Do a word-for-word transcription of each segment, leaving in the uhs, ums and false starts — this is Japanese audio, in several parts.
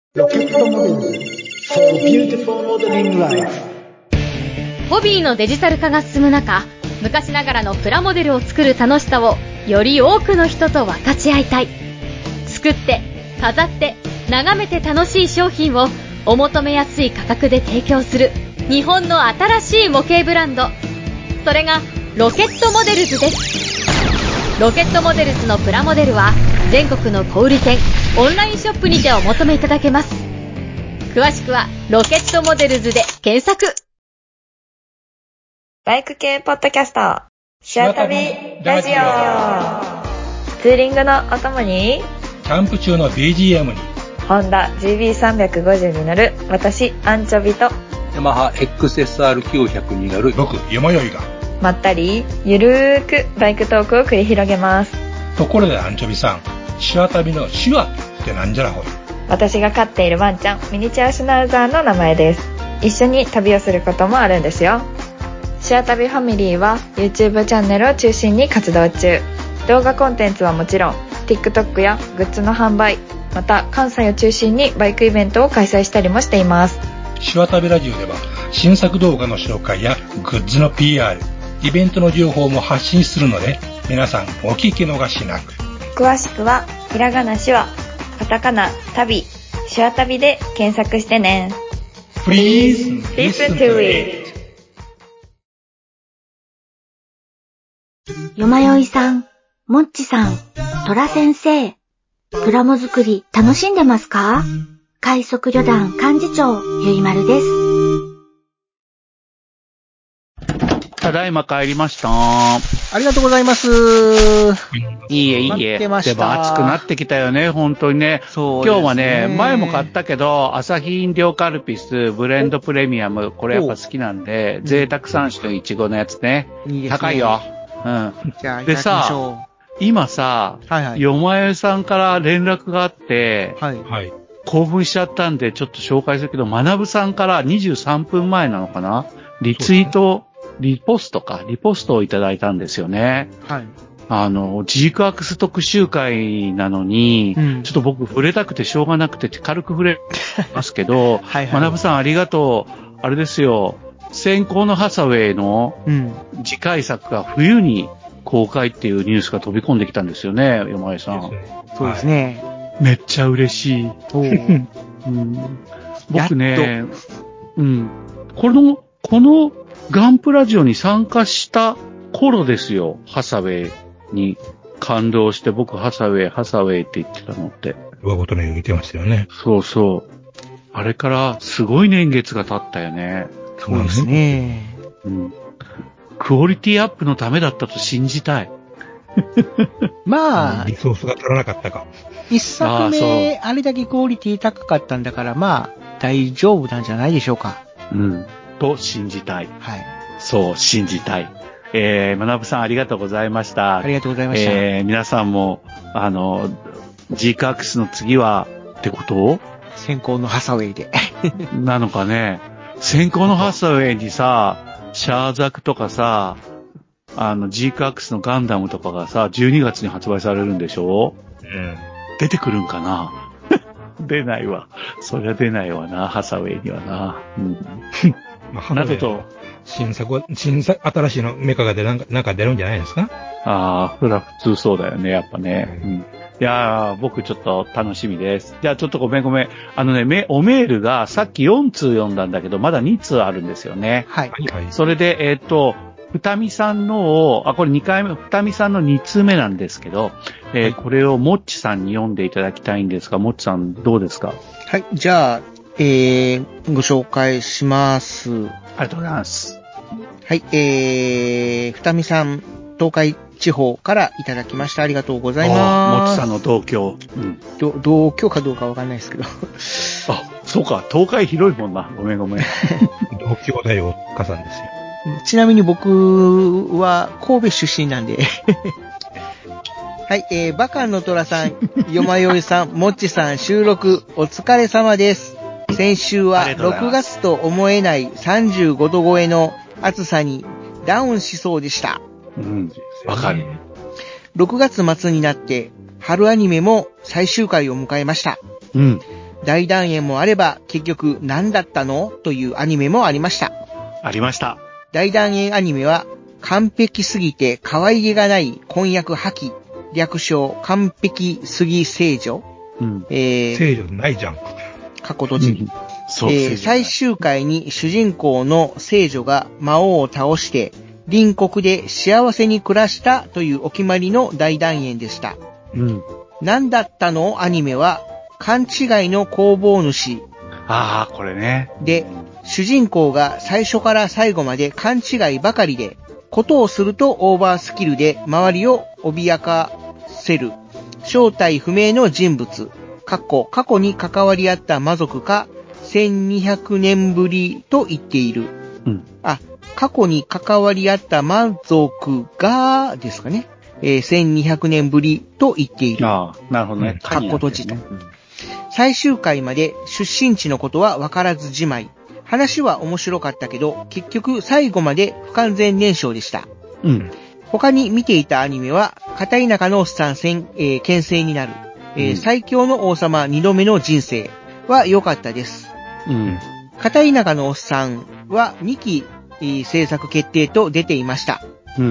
ロケットモデルズ for beautiful modeling life。 ホビーのデジタル化が進む中、昔ながらのプラモデルを作る楽しさをより多くの人と分かち合いたい。作って飾って眺めて楽しい商品をお求めやすい価格で提供する日本の新しい模型ブランド、それがロケットモデルズです。ロケットモデルズのプラモデルは全国の小売店、オンラインショップにてお求めいただけます。詳しくはロケットモデルズで検索。 バイク系ポッドキャスト、シアタビラジオ。ツーリングのお供に、 キャンプ中の ビージーエム に、 ホンダ ジービーさんびゃくごじゅう に乗る私アンチョビと、 ヤマハ エックスエスアールきゅうひゃく に乗る僕よまよいが、 まったりゆるーくバイクトークを繰り広げます。 ところでアンチョビさん、シュワ旅のシュワってなんじゃらほい。 私が飼っているワンちゃん、ミニチュアシュナウザーの名前です。一緒に旅をすることもあるんですよ。シュワ旅ファミリーは YouTube チャンネルを中心に活動中。動画コンテンツはもちろん TikTok やグッズの販売、また関西を中心にバイクイベントを開催したりもしています。 シュワ旅ラジオでは新作動画の紹介やグッズの ピーアール、イベントの情報も発信するので、皆さんお聞き逃しなく。 詳しくはひらがなシュワ、カタカナ旅、シュワ旅で検索してね。 Please listen to it。 よまよいさん、もっちさん、とら先生、プラモ作り楽しんでますか？快速旅団幹事長、ゆいまるです。 ただいま帰りました。 ありがとうございます。 いいえ、いいえ。 待ってました。 でも暑くなってきたよね、本当にね。 そうですね。 今日はね、前も買ったけど、アサヒ飲料カルピス、ブレンドプレミアム、これやっぱ好きなんで、贅沢さん種のイチゴのやつね。 いいですね。 高いよ。うん。 じゃあ、 でさ、今さ、はいはい、よまよさんから連絡があって、はいはい、興奮しちゃったんで、ちょっと紹介するけど、まなぶさんからにじゅうさんぷんまえなのかな、リツイート、リポストか、リポストをいただいたんですよね。はい。あの、ジークアクス特集会なのに、うん、ちょっと僕触れたくてしょうがなくて軽く触れますけど、はいはい、まなぶさんありがとう。あれですよ、先行のハサウェイの次回作が冬に公開っていうニュースが飛び込んできたんですよね、よまえさん。 そうですね。 めっちゃ嬉しい。うん、僕ね、うん、この、このガンプラジオに参加した頃ですよ、ハサウェイに感動して、僕ハサウェイ、ハサウェイって言ってたのって。 上ごとのように言ってましたよね。 そうそう。あれからすごい年月が経ったよね。 そうですね。 うん。クオリティアップのためだったと信じたい。 まあ、 リソースが足らなかったか。 一作目、あれだけクオリティ高かったんだから、まあ、大丈夫なんじゃないでしょうか。 うん。と信じたい。 はい。 そう、信じたい。えー、まなぶさんありがとうございました。 ありがとうございました。 えー、皆さんも、あの、ジークアクスの次は、ってこと先行のハサウェイで。 なのかね。先行のハサウェイにさ、シャーザクとかさ、あの、ジークアクスのガンダムとかがさ、じゅうにがつに発売されるんでしょ？うん。出てくるんかな出ないわ。そりゃ出ないわな、ハサウェイにはな。うん。 まあ、などと、新作、新作、新しいのメカが出、なんか、なんか出るんじゃないですか？ ああ、それは普通そうだよね、やっぱね。うん。いやー、僕ちょっと楽しみです。じゃあちょっとごめんごめん。あのね、め、おメールがさっきよん通読んだんだけど、まだに通あるんですよね。 はい。 それで、えっと、二見さんのを、あ、これにかいめ、二見さんのに通目なんですけど、えーはい、これをもっちさんに読んでいただきたいんですが、もっちさんどうですか？ はい、じゃあ、えー、ご紹介します。 ありがとうございます。 はい、えー、二見さん、東海地方からいただきました。ありがとうございます。 もっちさんの同郷。 うん。ど、同郷かどうかわかんないですけど。 あ、そうか、東海広いもんな。ごめんごめん。 同郷だよ、かさんですよ。 ちなみに僕は神戸出身なんで。はい、えー、バカンの虎さん、よまよいさん、もっちさん収録お疲れ様です。先週はろくがつと思えないさんじゅうごど超えの暑さにダウンしそうでした。 うん、わかる。 ろくがつ末になって春アニメも最終回を迎えました。 うん。 大団円もあれば、結局何だったのというアニメもありました。 ありました。 大団円アニメは、完璧すぎて可愛げがない婚約破棄、略称完璧すぎ聖女。 うん。えー、聖女ないじゃん。 過去閉じ。うん、そう、えー、最終回に主人公の聖女が魔王を倒して、隣国で幸せに暮らしたというお決まりの大団円でした。うん。何だったのアニメは、勘違いの工房主。 ああ、これね。 で、主人公が最初から最後まで勘違いばかりで、ことをするとオーバースキルで周りを脅かせる。正体不明の人物。過去、過去に関わり合った魔族か、せんにひゃくねんぶりと言っている。うん。あ、過去に関わり合った魔族が、ですかね。えー、せんにひゃくねんぶりと言っている。 ああ、なるほどね。 過去閉じと。最終回まで出身地のことは分からずじまい。話は面白かったけど、結局最後まで不完全燃焼でした。うん。他に見ていたアニメは、片田舎のおっさん戦、えー、牽制になる、えーうん、最強の王様二度目の人生は良かったです。うん。片田舎のおっさんはにき、えー、制作決定と出ていました。うんうん。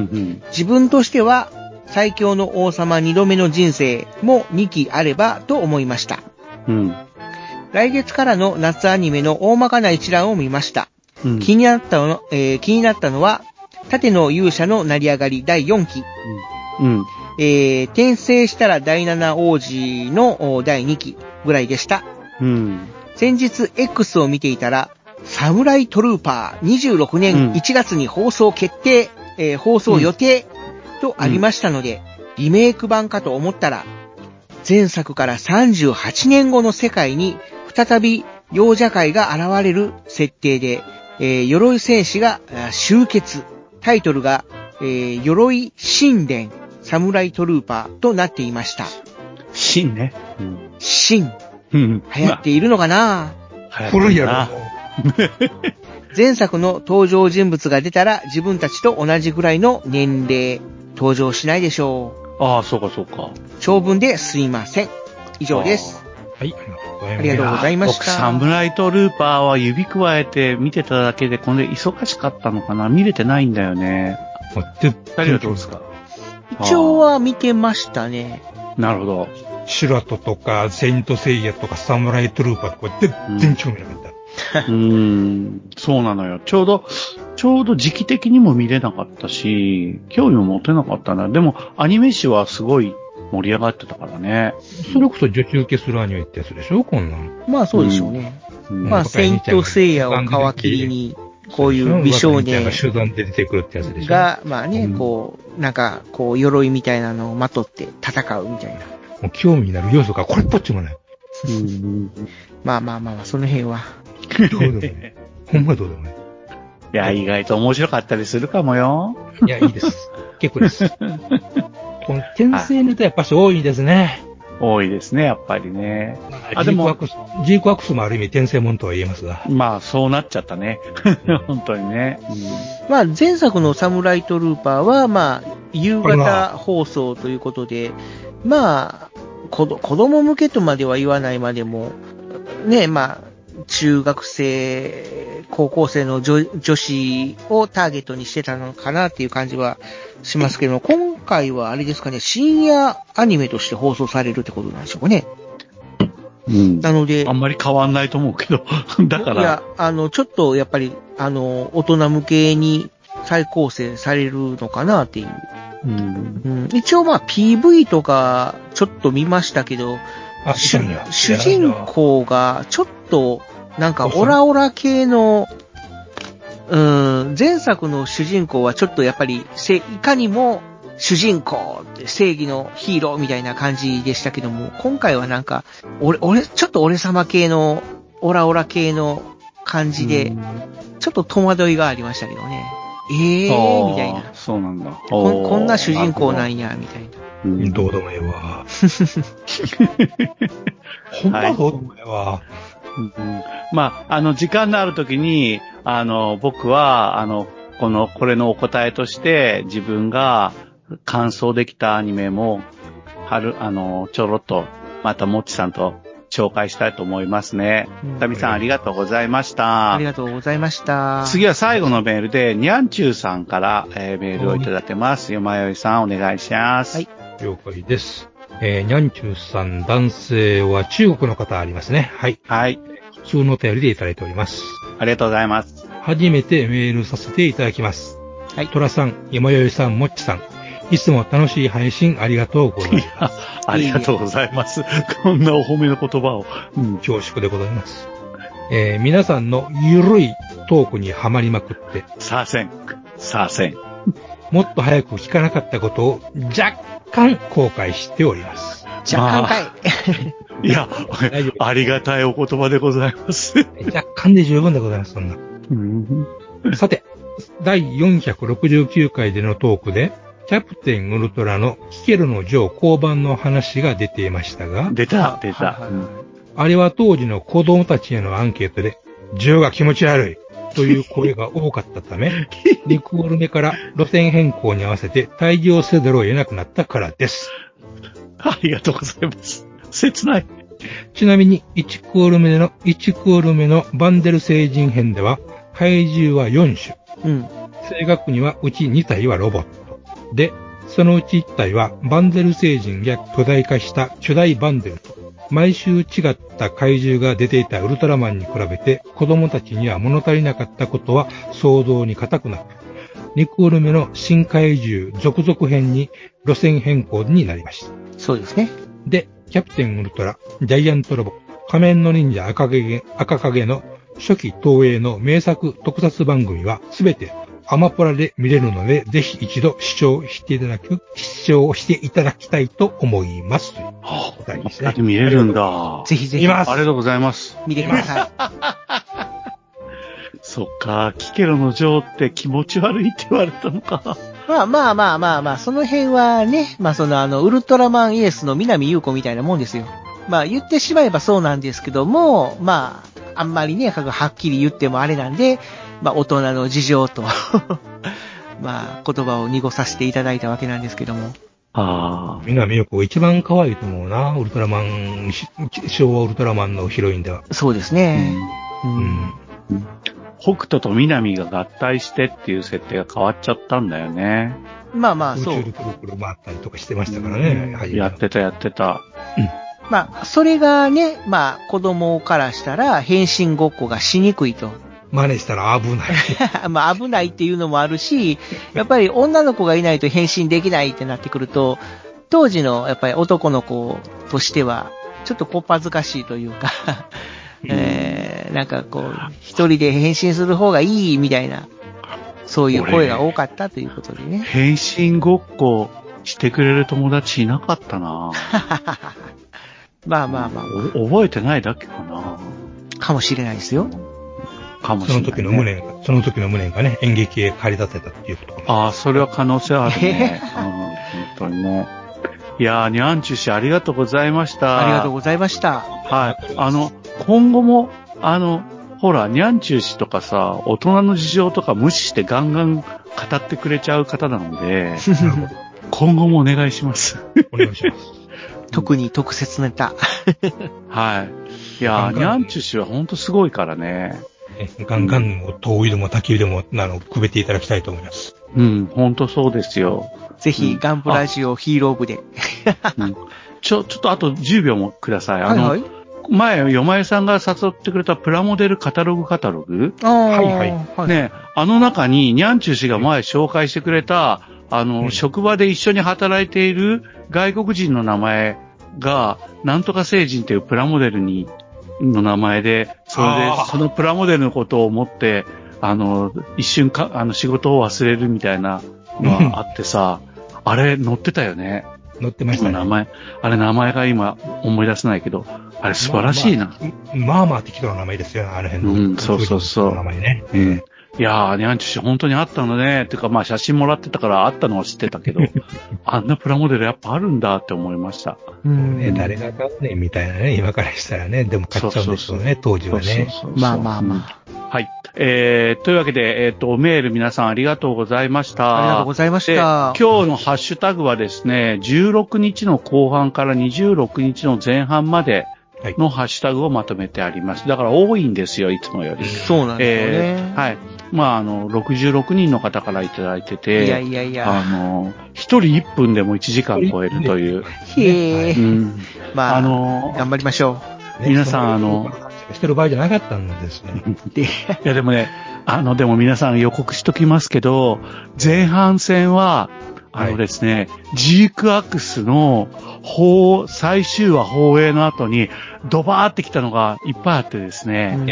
自分としては、最強の王様二度目の人生もにきあればと思いました。うん。来月からの夏アニメの大まかな一覧を見ました。うん、気になったの、えー、気になったのは、盾の勇者の成り上がりだいよんき。うん。えー、転生したらだいなな王子のだいにきぐらいでした。うん。先日 X を見ていたら、サムライトルーパーにじゅうろくねんいちがつに放送決定、うんえー、放送予定とありましたので、うん、リメイク版かと思ったら、前作からさんじゅうはちねんごの世界に再び幼者界が現れる設定で、えー、鎧戦士が集結。タイトルが、えー、鎧神殿サムライトルーパーとなっていました。 神ね。 うん、神。うん。流行っているのかな、 古いやろ。 前作の登場人物が出たら自分たちと同じぐらいの年齢登場しないでしょう。ああ、そうかそうか。 長文ですいません。以上です。 はい、 ありがとうございました。 僕、サムライトルーパーは指くわえて見てただけで、これ忙しかったのかな見れてないんだよね。 二人はどうですか？ 一応は見てましたね。 なるほど。 シュラトとか、セイントセイヤとか、サムライトルーパーとか、全然興味なかった。 うーん、そうなのよ。ちょうど、ちょうど時期的にも見れなかったし、興味も持てなかったな。でも、アニメ誌はすごい盛り上がってたからね。 それこそ女中受けするアニメってやつでしょこんなん。 まあそうでしょうね。うん、まあ、セイントセイヤを皮切りに、こういう美少年が、 集団で出てくるってやつでしょが、まあね、うん、こう、なんか、こう、鎧みたいなのをまとって戦うみたいな。 もう興味になる要素がこれっぽっちもない。 うん、まあまあまあまあ、その辺は。 どうでもいい。ほんまどうでもいい。 いや、意外と面白かったりするかもよ。 いや、いいです。結構です。この転生ネタやっぱし多いですね。 多いですね、やっぱりね。 あ、でも、ジークワックスもある意味転生もんとは言えますが。 まあ、そうなっちゃったね。本当にね。うん、 まあ、前作のサムライトルーパーは、まあ、夕方放送ということで、まあ、子供向けとまでは言わないまでも、ね、まあ、中学生、高校生の 女, 女子をターゲットにしてたのかなっていう感じはしますけども、今回はあれですかね、深夜アニメとして放送されるってことなんでしょうかね。 うん。 なので。 あんまり変わんないと思うけど。だから。 いや、あの、ちょっとやっぱり、あの、大人向けに再構成されるのかなっていう。うんうん、一応まあ ピーブイ とかちょっと見ましたけど、 あ主, 主人公がちょっとなんかオラオラ系の、うん、前作の主人公はちょっとやっぱりいかにも主人公って正義のヒーローみたいな感じでしたけども、今回はなんか俺俺ちょっと俺様系のオラオラ系の感じでちょっと戸惑いがありましたけどね。ええー、みたいな。 そうなんだこ。こんな主人公なんや、みたいな。 うん、どうでもええわ。ほんまどうでもええわ。 はいうん、まあ、あの、時間のあるときに、あの、僕は、あの、この、これのお答えとして、自分が感想できたアニメも、春、あの、ちょろっと、また、もっちさんと紹介したいと思いますね。タビさんありがとうございました。 ありがとうございました。 次は最後のメールで、にゃんちゅうさんから、えー、メールをいただいてます。よまよいさんお願いします。はい。 了解です。えー、にゃんちゅうさん、男性は中国の方ありますね。はい。 はい。 普通のお便りでいただいております。 ありがとうございます。 初めてメールさせていただきます。はい。トラさん、よまよいさん、もっちさん。いつも楽しい配信ありがとうございます。 ありがとうございます。こんなお褒めの言葉を。 うん、恐縮でございます。えー、皆さんのゆるいトークにはまりまくって。 さあせん。さあせん。 もっと早く聞かなかったことを若干後悔しております。 若干かい。まあ、いや、ありがたいお言葉でございます。 若干で十分でございます、そんな。うん、さて、だいよんひゃくろくじゅうきゅうかいでのトークで、キャプテンウルトラのキケルのジョー降板の話が出ていましたが。 出た、出た。うん、 あれは当時の子供たちへのアンケートで、ジョーが気持ち悪いという声が多かったため、にクール目から路線変更に合わせて退場せざるを得なくなったからです。 ありがとうございます。切ない。 ちなみにいちクール目の、いちクール目のバンデル星人編では、怪獣はよん種。うん。正確にはうちに体はロボット。で、そのうちいち体はバンデル星人が巨大化した巨大バンデルと、毎週違った怪獣が出ていたウルトラマンに比べて子供たちには物足りなかったことは想像に難くなく、にクール目の新怪獣続々編に路線変更になりました。 そうですね。 で、キャプテンウルトラ、ジャイアントロボ、仮面の忍者赤影、赤影の初期東映の名作特撮番組はすべてアマプラで見れるので、ぜひ一度視聴していただく、視聴していただきたいと思います。 はぁ、ね、あ、見れるんだ。 ぜひぜひ。 見ます。 ありがとうございます。 見てください。 そっか、キケロのジョーって気持ち悪いって言われたのか。 まあまあまあまあまあ、その辺はね、まあそのあの、ウルトラマンエースの南優子みたいなもんですよ。まあ言ってしまえばそうなんですけども、まあ、あんまりね、はっきり言ってもあれなんで、まあ大人の事情と、まあ言葉を濁させていただいたわけなんですけども。 ああ。南優子一番可愛いと思うな、ウルトラマン、昭和ウルトラマンのヒロインでは。 そうですね。うん。うんうん、北斗と南が合体してっていう設定が変わっちゃったんだよね。 まあまあそう。 宇宙でくるくる回ったりとかしてましたからね。 うん、やってたやってた。 うん。まあ、それがね、まあ子供からしたら変身ごっこがしにくいと。 真似したら危ない。 まあ危ないっていうのもあるし、やっぱり女の子がいないと変身できないってなってくると、当時のやっぱり男の子としては、ちょっとこっぱずかしいというか、えー、なんかこう、一人で変身する方がいいみたいな、そういう声が多かったということでね。 変身ごっこしてくれる友達いなかったなまあまあまあ、 覚えてないだけかな。 かもしれないですよ。 かもしれない、ね。 その時の無念が、その時の無念がね、演劇へ駆り立てたっていうことかも。 ああ、それは可能性あるね。うん、本当にね。いやー、にゃんちゅしありがとうございました。 ありがとうございました。 はい。あの、今後も、あの、ほら、にゃんちゅうしとかさ、大人の事情とか無視してガンガン語ってくれちゃう方なので、今後もお願いします。 お願いします。 特に特設ネタ。 はい。いやー、にゃんちゅうしはほんとすごいからね。 ガンガンを灯油でも焚き火でも、あの、くべていただきたいと思います。 うん、ほんとそうですよ。 ぜひ、ガンプラジオヒーロー部で。 うん、ちょ、ちょっとあとじゅうびょうもください。あの、はいはい、前、よまえさんが誘ってくれたプラモデルカタログカタログはいはい。 ね、あの中に、にゃんちゅうしが前紹介してくれた、あの、うん、職場で一緒に働いている外国人の名前が、なんとか星人っていうプラモデルに、の名前で、それで、そのプラモデルのことを思って、あの、一瞬か、あの、仕事を忘れるみたいなのがあってさ、あれ、載ってたよね。 載ってましたね。 名前、あれ名前が今思い出せないけど、あれ素晴らしいな。 まあまあ、まあまあ適当な名前ですよ、あの辺の。 うん、そうそうそう。 名前ね。 うん。いやー、にゃんちゅし本当にあったのね。てか、まあ写真もらってたからあったのは知ってたけど、あんなプラモデルやっぱあるんだって思いました。 うんね、誰が買うねんみたいなね、今からしたらね、でも買っちゃうんですよね、当時はね。そうそうそうまあまあまあ。 はい。えー、というわけで、えっと、メール皆さんありがとうございました。 ありがとうございました。 今日のハッシュタグはですね、じゅうろくにちの後半からにじゅうろくにちの前半までのハッシュタグをまとめてあります。だから多いんですよ、いつもより。 そうなんですよね。 えー、はい。まあ、あの、ろくじゅうろくにんの方からいただいてて、 いやいやいや。 あの、一人いっぷんでもいちじかん超えるという。 へえ。うん。まあ、 あの、 頑張りましょう。皆さん、あの、 してる場合じゃなかったんですね。 いや、でもね、あの、でも皆さん予告しときますけど、前半戦は、あのですね、はい、ジークアクスの放、最終話放映の後に、ドバーってきたのがいっぱいあってですね、うん、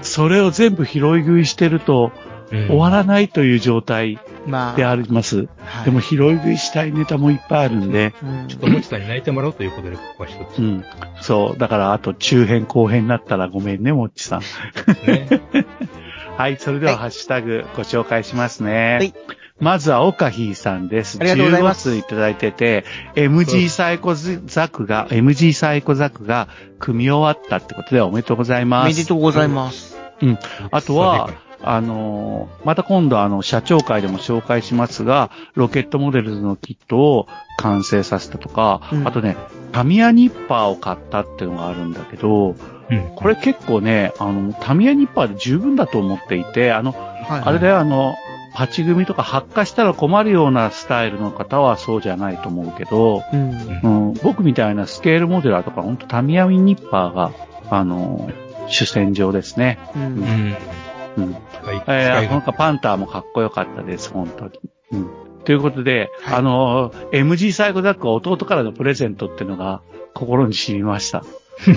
それを全部拾い食いしてると、うん、終わらないという状態であります。まあはい、でも拾い食いしたいネタもいっぱいあるんで、 うん、ちょっともちさんに泣いてもらおうということで、ここは一つ。 うん。そう。だから、あと中編後編になったらごめんね、もっちさん。ね、はい。それではハッシュタグご紹介しますね。はい。まずは、オカヒーさんです。 ありがとうございます。 じゅうごついただいてて、エムジー サイコザクが、エムジー サイコザクが組み終わったってことでおめでとうございます。 おめでとうございます。 うん。あとは、あのー、また今度あの、社長会でも紹介しますが、ロケットモデルズのキットを完成させたとか、うん、あとね、タミヤニッパーを買ったっていうのがあるんだけど、うん、これ結構ね、あの、タミヤニッパーで十分だと思っていて、あの、はいはい、あれだよ、あの、パチ組とか発火したら困るようなスタイルの方はそうじゃないと思うけど、うんうん、僕みたいなスケールモデラーとか、ほんとタミヤニッパーが、あの、主戦場ですね。うんうんうん、えー、なんかパンターもかっこよかったです、本当に。うん、ということで、はい、あの、エムジー サイコザックは弟からのプレゼントっていうのが心に染みました。うん、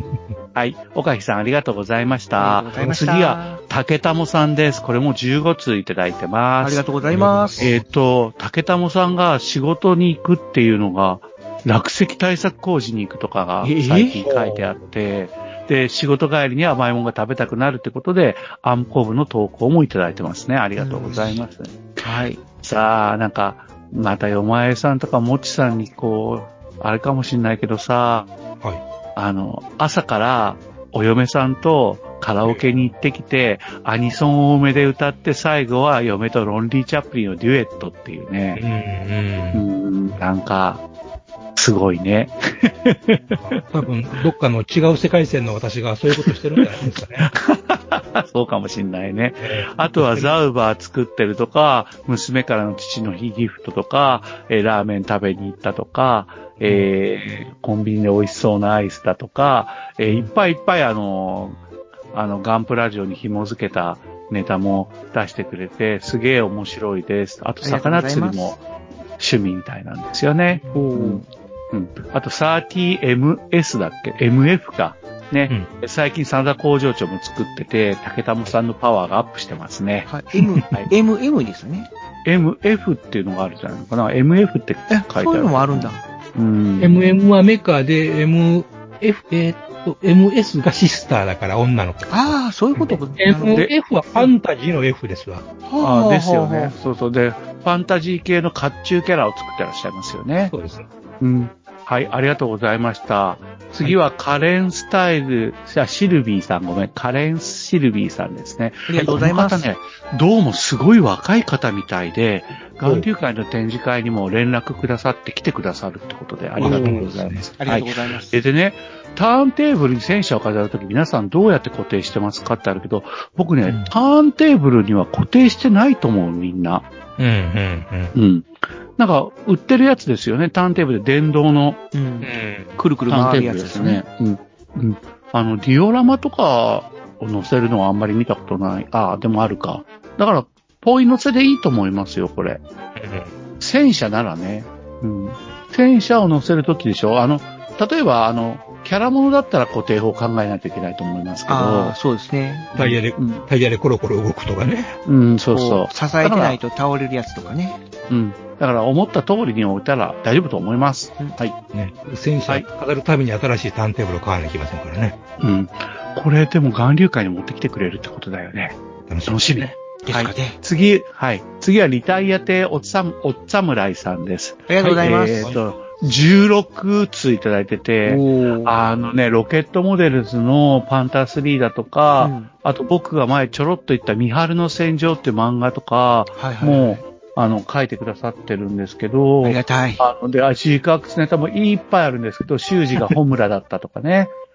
はい。岡木さんありがとうございました。次は、竹玉さんです。これもじゅうごついただいてます。 ありがとうございます。 えっ、ー、と、竹玉さんが仕事に行くっていうのが、落石対策工事に行くとかが最近書いてあって、えーで、仕事帰りに甘いものが食べたくなるってことで、あんこ部の投稿もいただいてますね。ありがとうございます。 はい。 さあ、なんか、またよまえさんとかもちさんにこう、あれかもしんないけどさ、はい。あの、朝からお嫁さんとカラオケに行ってきて、アニソン多めで歌って、最後は嫁とロンリー・チャップリンのデュエットっていうね。うん、うん。うん、なんか、すごいね。 多分、どっかの違う世界線の私がそういうことしてるんじゃないですかね。 そうかもしんないね。あとはザウバー作ってるとか、娘からの父の日ギフトとか、えー、ラーメン食べに行ったとか、えー、コンビニで美味しそうなアイスだとか、えー、いっぱいいっぱいあの、あの、ガンプラジオに紐付けたネタも出してくれて、すげえ面白いです。あと、魚釣りも趣味みたいなんですよね。うんうん。あと サーティーエムエス だっけ ?エムエフ か。ね。うん、最近真田工場長も作ってて、竹玉さんのパワーがアップしてますね。 はい。M、はい、エムエム ですね。 エムエフ っていうのがあるじゃないのかな。エムエフ って書いてある。 そういうのもあるんだ。 うん。エムエム はメカで、エムエフ、えー、っと、エムエス がシスターだから女の子。 ああ、そういうことか。 エムエフ はファンタジーの F ですわ。 ああ、ですよね。そうそう。で、ファンタジー系の甲冑キャラを作ってらっしゃいますよね。 そうです。 うん。はい、ありがとうございました。次はカレンスタイル、じゃあシルビーさんごめん、カレンスシルビーさんですね。 ありがとうございます。 この方ね、どうもすごい若い方みたいで、眼球会の展示会にも連絡くださって来てくださるってことでありがとうございます。 ありがとうございます。 はい、でね、ターンテーブルに戦車を飾るとき皆さんどうやって固定してますかってあるけど、僕ね、うん、ターンテーブルには固定してないと思う、みんな。 うん、うん、 うん。うん。なんか、売ってるやつですよね。ターンテーブルで電動の、うん、くるくる回るやつですね。うん。うん。あの、ディオラマとかを乗せるのはあんまり見たことない。ああ、でもあるか。だから、ポイ乗せでいいと思いますよ、これ。戦車ならね。うん。戦車を乗せるときでしょ。あの、例えば、あの、キャラものだったら固定法を考えないといけないと思いますけど。ああ、そうですね。 タイヤで、うん、タイヤでコロコロ動くとかね。 うん、そうそう。 支えてないと倒れるやつとかね。 うん。だから思った通りに置いたら大丈夫と思います。うん、はい。 ね。戦車飾るたびに新しいターンテーブルを買わなきゃいけませんからね。 うん。これでも岩流会に持ってきてくれるってことだよね。 楽しみ。楽しみ。ね。 はい。次、はい。次はリタイア亭おっさん、おっさむらいさんです。 ありがとうございます。 はい、えーと、じゅうろくついただいてて、あのね、ロケットモデルズのパンタースリーだとか、うん、あと僕が前ちょろっと言ったミハルの戦場っていう漫画とか、はいはい、もう、あの、書いてくださってるんですけど、 ありがたい。 あの、で、ジークアクスネタもいっぱいあるんですけど、修二がホムラだったとかね、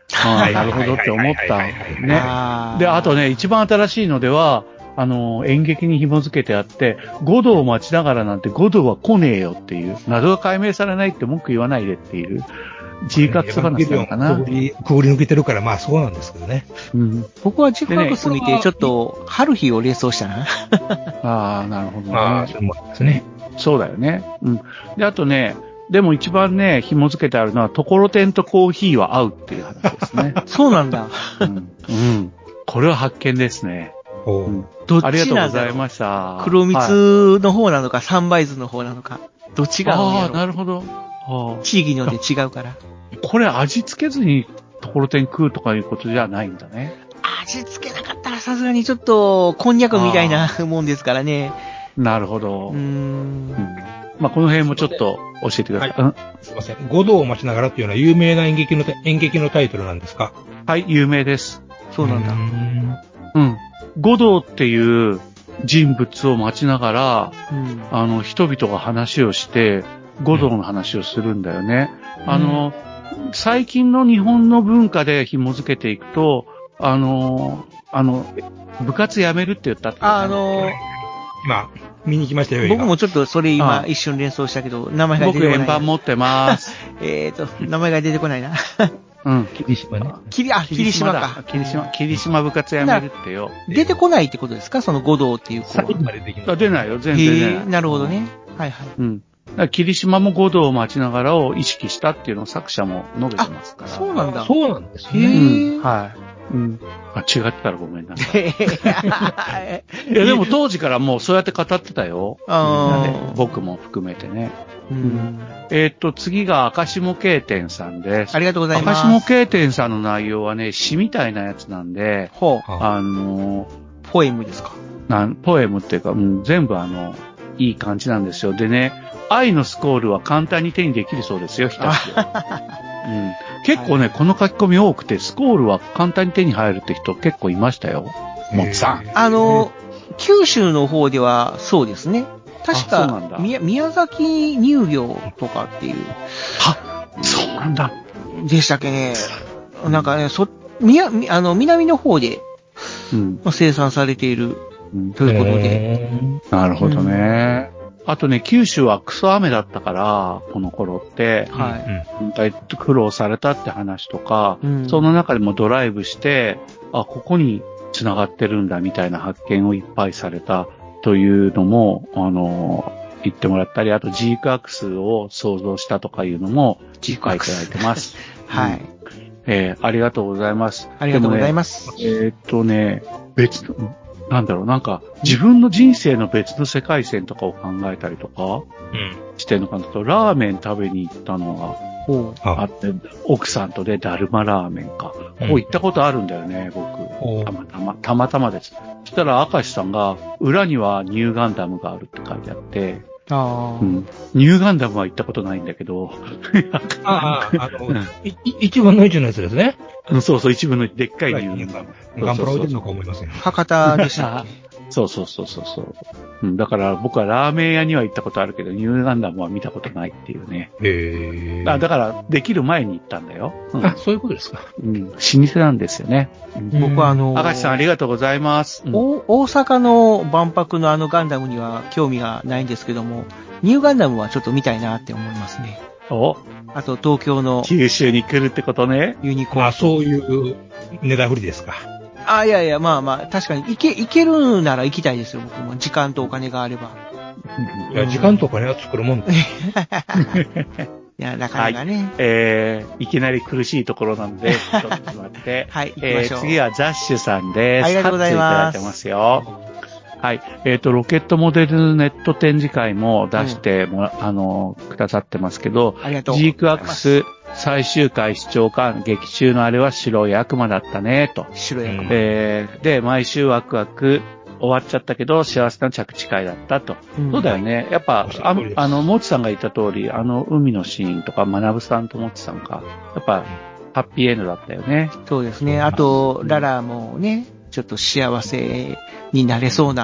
ああ、なるほどって思った。ね。で、あとね、一番新しいのでは、あの、演劇に紐付けてあって、五道を待ちながらなんて五道は来ねえよっていう、謎が解明されないって文句言わないでっていう、ジーカッツ話なのかな。くぐり、 くぐり抜けてるから、まあそうなんですけどね。 うん。僕はジーカッツ見て、ちょっと、春日を連想したな。 ああ、なるほどね。 ああ、そうですね。 そうだよね。うん。で、あとね、でも一番ね、紐付けてあるのは、ところてんとコーヒーは合うっていう話ですね。 そうなんだ。 うん。うん。これは発見ですね。 うん、どっちなんだろう。 ありがとうございました。 黒蜜の方なのか、サンバイズの方なのか、どっちが合うんやろ。 ああ、なるほど。 地域によって違うから。 これ味付けずにところてん食うとかいうことじゃないんだね。 味付けなかったらさすがにちょっと、こんにゃくみたいなもんですからね。 なるほど。 うーん。 うんまあ、この辺もちょっと教えてください。はい、うん、 すいません。五道を待ちながらっていうのは有名な演劇の、演劇のタイトルなんですか？ はい、有名です。 そうなんだ。うん。うん。五道っていう人物を待ちながら、うん、あの、人々が話をして、五道の話をするんだよね。うん、あの、最近の日本の文化で紐付けていくと、あの、あの、部活辞めるって言ったって。 あ、あのー、 今、見に来ましたよ、 僕もちょっとそれ今一瞬連想したけど、名前が出てこない。 僕円盤持ってます。 えっと、名前が出てこないな。 うん。 霧島ね。 霧、あ、霧島か。 霧島、霧島部活やめるってよ。 出てこないってことですかその五道っていう子は。 最後までできます。 出ないよ、全然出ない。 なるほどね。はいはい。 うん。だから霧島も五道を待ちながらを意識したっていうのを作者も述べてますから。 そうなんだ。 そうなんですね。 うん、はい。うん。あ、違ってたらごめんなさい。いや、でも当時からもうそうやって語ってたよ。 ああ。僕も含めてね。 うん、 えー、っと、次が赤下慶天さんです。 ありがとうございます。 赤下慶天さんの内容はね、詩みたいなやつなんで、 ほう。 あの、 ポエムですか？ なんポエムっていうか、うん、全部あの、いい感じなんですよ。でね、愛のスコールは簡単に手にできるそうですよ、日立で。うん、結構ね、はい、この書き込み多くて、スコールは簡単に手に入るって人結構いましたよ。もっさん。 あの、九州の方ではそうですね。確か、宮、宮崎乳業とかっていう。 は、そうなんだ。 でしたっけね。なんかね、そ、宮、あの、南の方で、うん、まあ、生産されている、うん、ということで。 なるほどね。うんあとね、九州はクソ雨だったから、この頃って、 はい。 本当に苦労されたって話とか、 うん、 その中でもドライブして、あ、ここに繋がってるんだみたいな発見をいっぱいされたというのも、あの、言ってもらったり、あとジークアクスを想像したとかいうのも、書いていただいてます。 はい、うん。 えー、ありがとうございます。 ありがとうございます。 ね、えー、っとね、別の、なんだろう、なんか、自分の人生の別の世界線とかを考えたりとか、してんのかなと、ラーメン食べに行ったのがあって、奥さんとでダルマラーメンか。こう行ったことあるんだよね、僕。たまたま、たまたまです。そしたら、明石さんが、裏にはニューガンダムがあるって書いてあって、 あうん、ニューガンダムは行ったことないんだけど。 ああ、あの、一分の一のやつですね。 そうそう、一分の一、でっかいニューガンダム。 ガンプラ置いてるのか思いますよ。 博多でした。 そうそうそうそうそう、うん。だから僕はラーメン屋には行ったことあるけど、ニューガンダムは見たことないっていうね。 へー。 あ、だから、できる前に行ったんだよ。 うん、あ、そういうことですか。 うん。老舗なんですよね。 僕はあのー、 明石さんありがとうございます。 うん、大阪の万博のあのガンダムには興味がないんですけども、ニューガンダムはちょっと見たいなって思いますね。 おあと東京の九州に来るってことね。 ユニコーン。 あ、そういう値段振りですか。 あ、いやいや、まあまあ、確かに、行け、行けるなら行きたいですよ、僕も。時間とお金があれば。 いや、時間とお金は作るもんだ。いや、なかなかね。 はい、えー、いきなり苦しいところなんで、ちょっと待って。 はい、行きましょう。 えー、次はザッシュさんです。 ありがとうございます。 いただいてますよ。はい。えっ、ー、と、ロケットモデルネット展示会も出しても、うん、あの、くださってますけど、 ありがとう。 ジークアクス最終回視聴感、劇中のあれは白い悪魔だったね、と。 白い悪魔。 えー、で、毎週ワクワク、終わっちゃったけど、幸せな着地会だったと。うん、そうだよね。やっぱ、あ, あの、もちさんが言った通り、あの、海のシーンとか、まなぶさんともちさんか。やっぱ、ハッピーエンドだったよね。 そうですね。あと、ララもね、ちょっと幸せになれそうな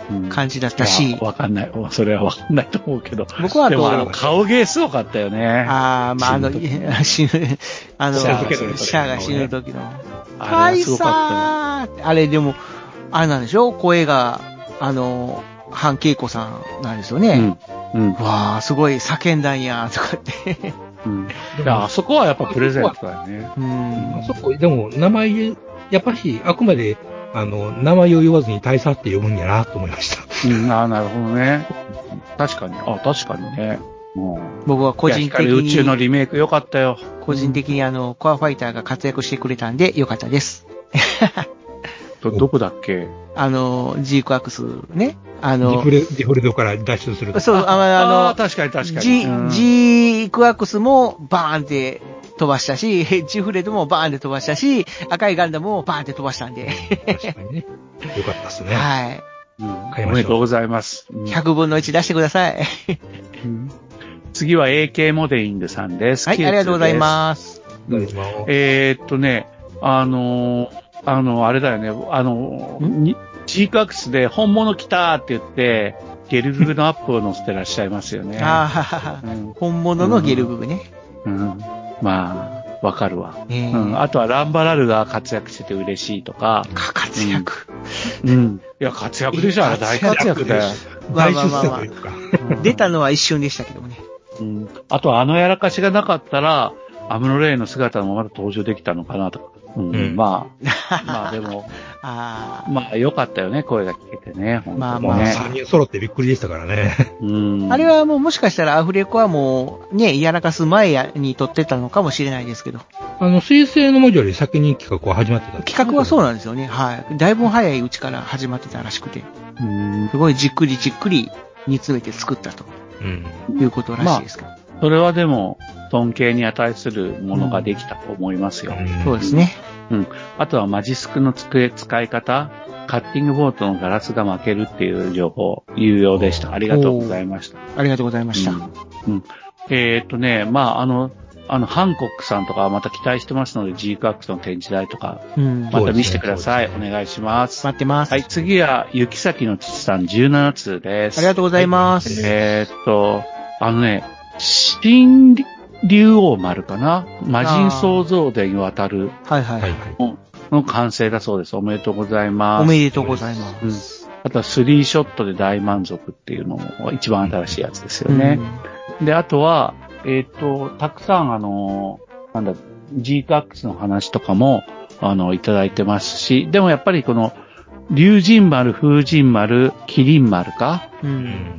感じだったし。 わかんない。それはわかんないと思うけど。 僕はあと、 でもあの、顔芸すごかったよね。 ああ、まあ、あの、死ぬ、あの、シャアが死ぬ時の。 あれすごかったよ。あれでも、あれなんでしょ声が、あの、半恵子さんなんですよね。うん。うん、わあ、すごい叫んだんや、とかって。 うん。いや、あそこはやっぱプレゼントだよね。 うん。あそこ、でも、名前、やっぱし、あくまで、あの、名前を言わずに大佐って呼ぶんやなと思いました。 うん、ああ、なるほどね。確かに。あ、確かにね。 僕は個人的に。 宇宙のリメイク良かったよ。 個人的にあの、コアファイターが活躍してくれたんで良かったです。 ど、どこだっけあの、ジークアクスね。あの、 ディフレ、ディフォルトから脱出すると。 そう、あの、 ああ、確かに確かに。 ジ、ジークアクスもバーンって飛ばしたし、ジフレドもバーンって飛ばしたし、赤いガンダムもバーンって飛ばしたんで。 確かにね。よかったっすね。 はい。 うん、買いましょう。おめでとうございます。 ひゃくぶんのいち出してください。 うん、次は エーケー モデイングさんです。 はい、ありがとうございます。 うん、えー、っとね、あのー、あの、あれだよね、あの、ジークアクスで本物来たって言って、ゲルググのアップを載せてらっしゃいますよね。 ああ、うん、本物のゲルググね。 うん。うん、まあ、わかるわ、えーうん。あとはランバラルが活躍してて嬉しいとか。 か、活躍、 うん。うん。いや、活躍でしょ、あれ大活躍だよ。 大出世というか。出たのは一瞬でしたけどもね。 うん。あとはあのやらかしがなかったら、アムロレイの姿のままで登場できたのかなとか。うん、うん、まあ、まあでも、あまあ良かったよね、声が聞けてね、本当にね。まあまあ、 さんにん揃ってびっくりでしたからね。 うん。あれはもうもしかしたらアフレコはもう、ね、やらかす前に撮ってたのかもしれないですけど。 あの、水星の文字より先に企画は始まってた。 企画はそうなんですよね。はい。だいぶ早いうちから始まってたらしくて。うん。すごいじっくりじっくり煮詰めて作ったと。うん。いうことらしいですけど。まあそれはでも、尊敬に値するものができたと思いますよ。 うん、そうですね。 うん。あとはマジスクの机使い方、カッティングボードのガラスが負けるっていう情報、有用でした。ありがとうございました。 ありがとうございました。うん。 うん、えー、っとね、まあ、あの、あの、ハンコックさんとかまた期待してますので、ジークアクスの展示台とか、うん、また見せてください。ね、お願いします。 待ってます。 はい、次は、雪崎の父さんじゅうななつうです。 ありがとうございます。 はい、えー、っと、あのね、新竜王丸かな魔人創造伝にわたる。 はいはいはい。 の完成だそうです。おめでとうございます。 おめでとうございます。 うん。あとはスリーショットで大満足っていうのも一番新しいやつですよね。うん、で、あとは、えっと、たくさんあの、なんだ、ジークアクスの話とかも、あの、いただいてますし、でもやっぱりこの、龍神丸、風神丸、麒麟丸か、うん、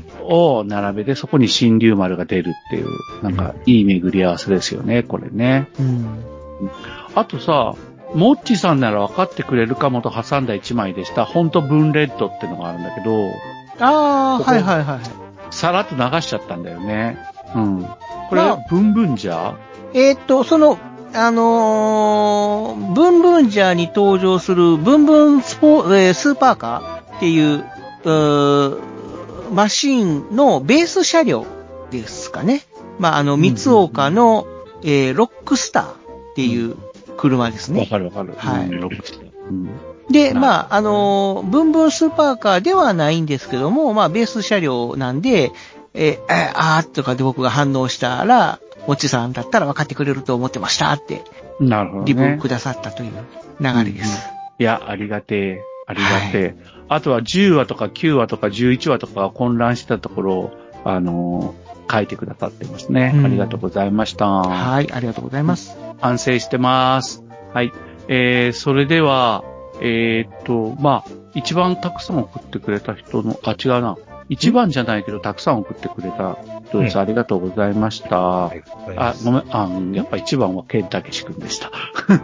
を並べて、そこに新龍丸が出るっていう、なんか、いい巡り合わせですよね、これね。うん、あとさ、モッチさんなら分かってくれるかもと挟んだ一枚でした、ホントブンレッドってのがあるんだけど、 ああ、はいはいはい。 さらっと流しちゃったんだよね。うん。これ、ブンブンジャーえー、っと、その、あのー、ブンブンジャーに登場するブンブンスポ、えー、スーパーカーっていう、うマシーンのベース車両ですかね。まあ、あの、三岡の、うん、えー、ロックスターっていう車ですね。 わかるわかる。 はい、うん。 ロックスター。うん、 で、まあ、あのー、ブンブンスーパーカーではないんですけども、まあ、ベース車両なんで、えー、あーとかで僕が反応したら、もちさんだったら分かってくれると思ってましたって。 なるほど、ね。 リプくださったという流れです。 うん、いや、ありがてえ。ありがてえ。はい、あとはじゅうわとかきゅうわとかじゅういちわとか混乱したところを、あのー、書いてくださってますね、うん。ありがとうございました。 はい、ありがとうございます。 反省してます。はい。えー、それでは、えー、っと、まあ、一番たくさん送ってくれた人の、あ、違うな。一番じゃないけど、たくさん送ってくれた人です。うん、ありがとうございました。はい、あ、ごめん、あ、やっぱ一番はケンタケシ君でした。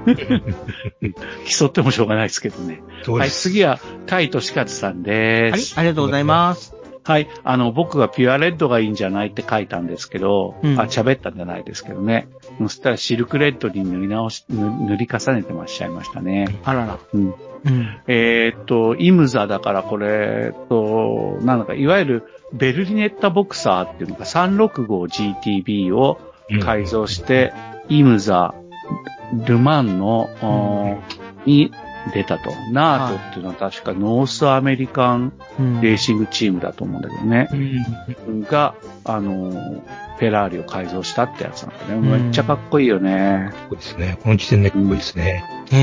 競ってもしょうがないですけどね。はい、次は、カイトシカツさんです。 はい、ありがとうございます。 はい、あの、僕がピュアレッドがいいんじゃないって書いたんですけど、うん、あ、喋ったんじゃないですけどね。そしたらシルクレッドに塗り直し、塗り重ねてまっしゃいましたね。 あらら。 うん。うん、えー、っと、イムザだからこれ、と、なんだか、いわゆるベルリネッタボクサーっていうのが さんろくごジーティービー を改造して、うん、イムザ、ルマンの、うん、に出たと。ナートっていうのは確かノースアメリカンレーシングチームだと思うんだけどね。うん、が、あの、フェラーリを改造したってやつなんだね。うん、めっちゃかっこいいよね。 かっこいいですね。この時点でかっこいいですね。 うん、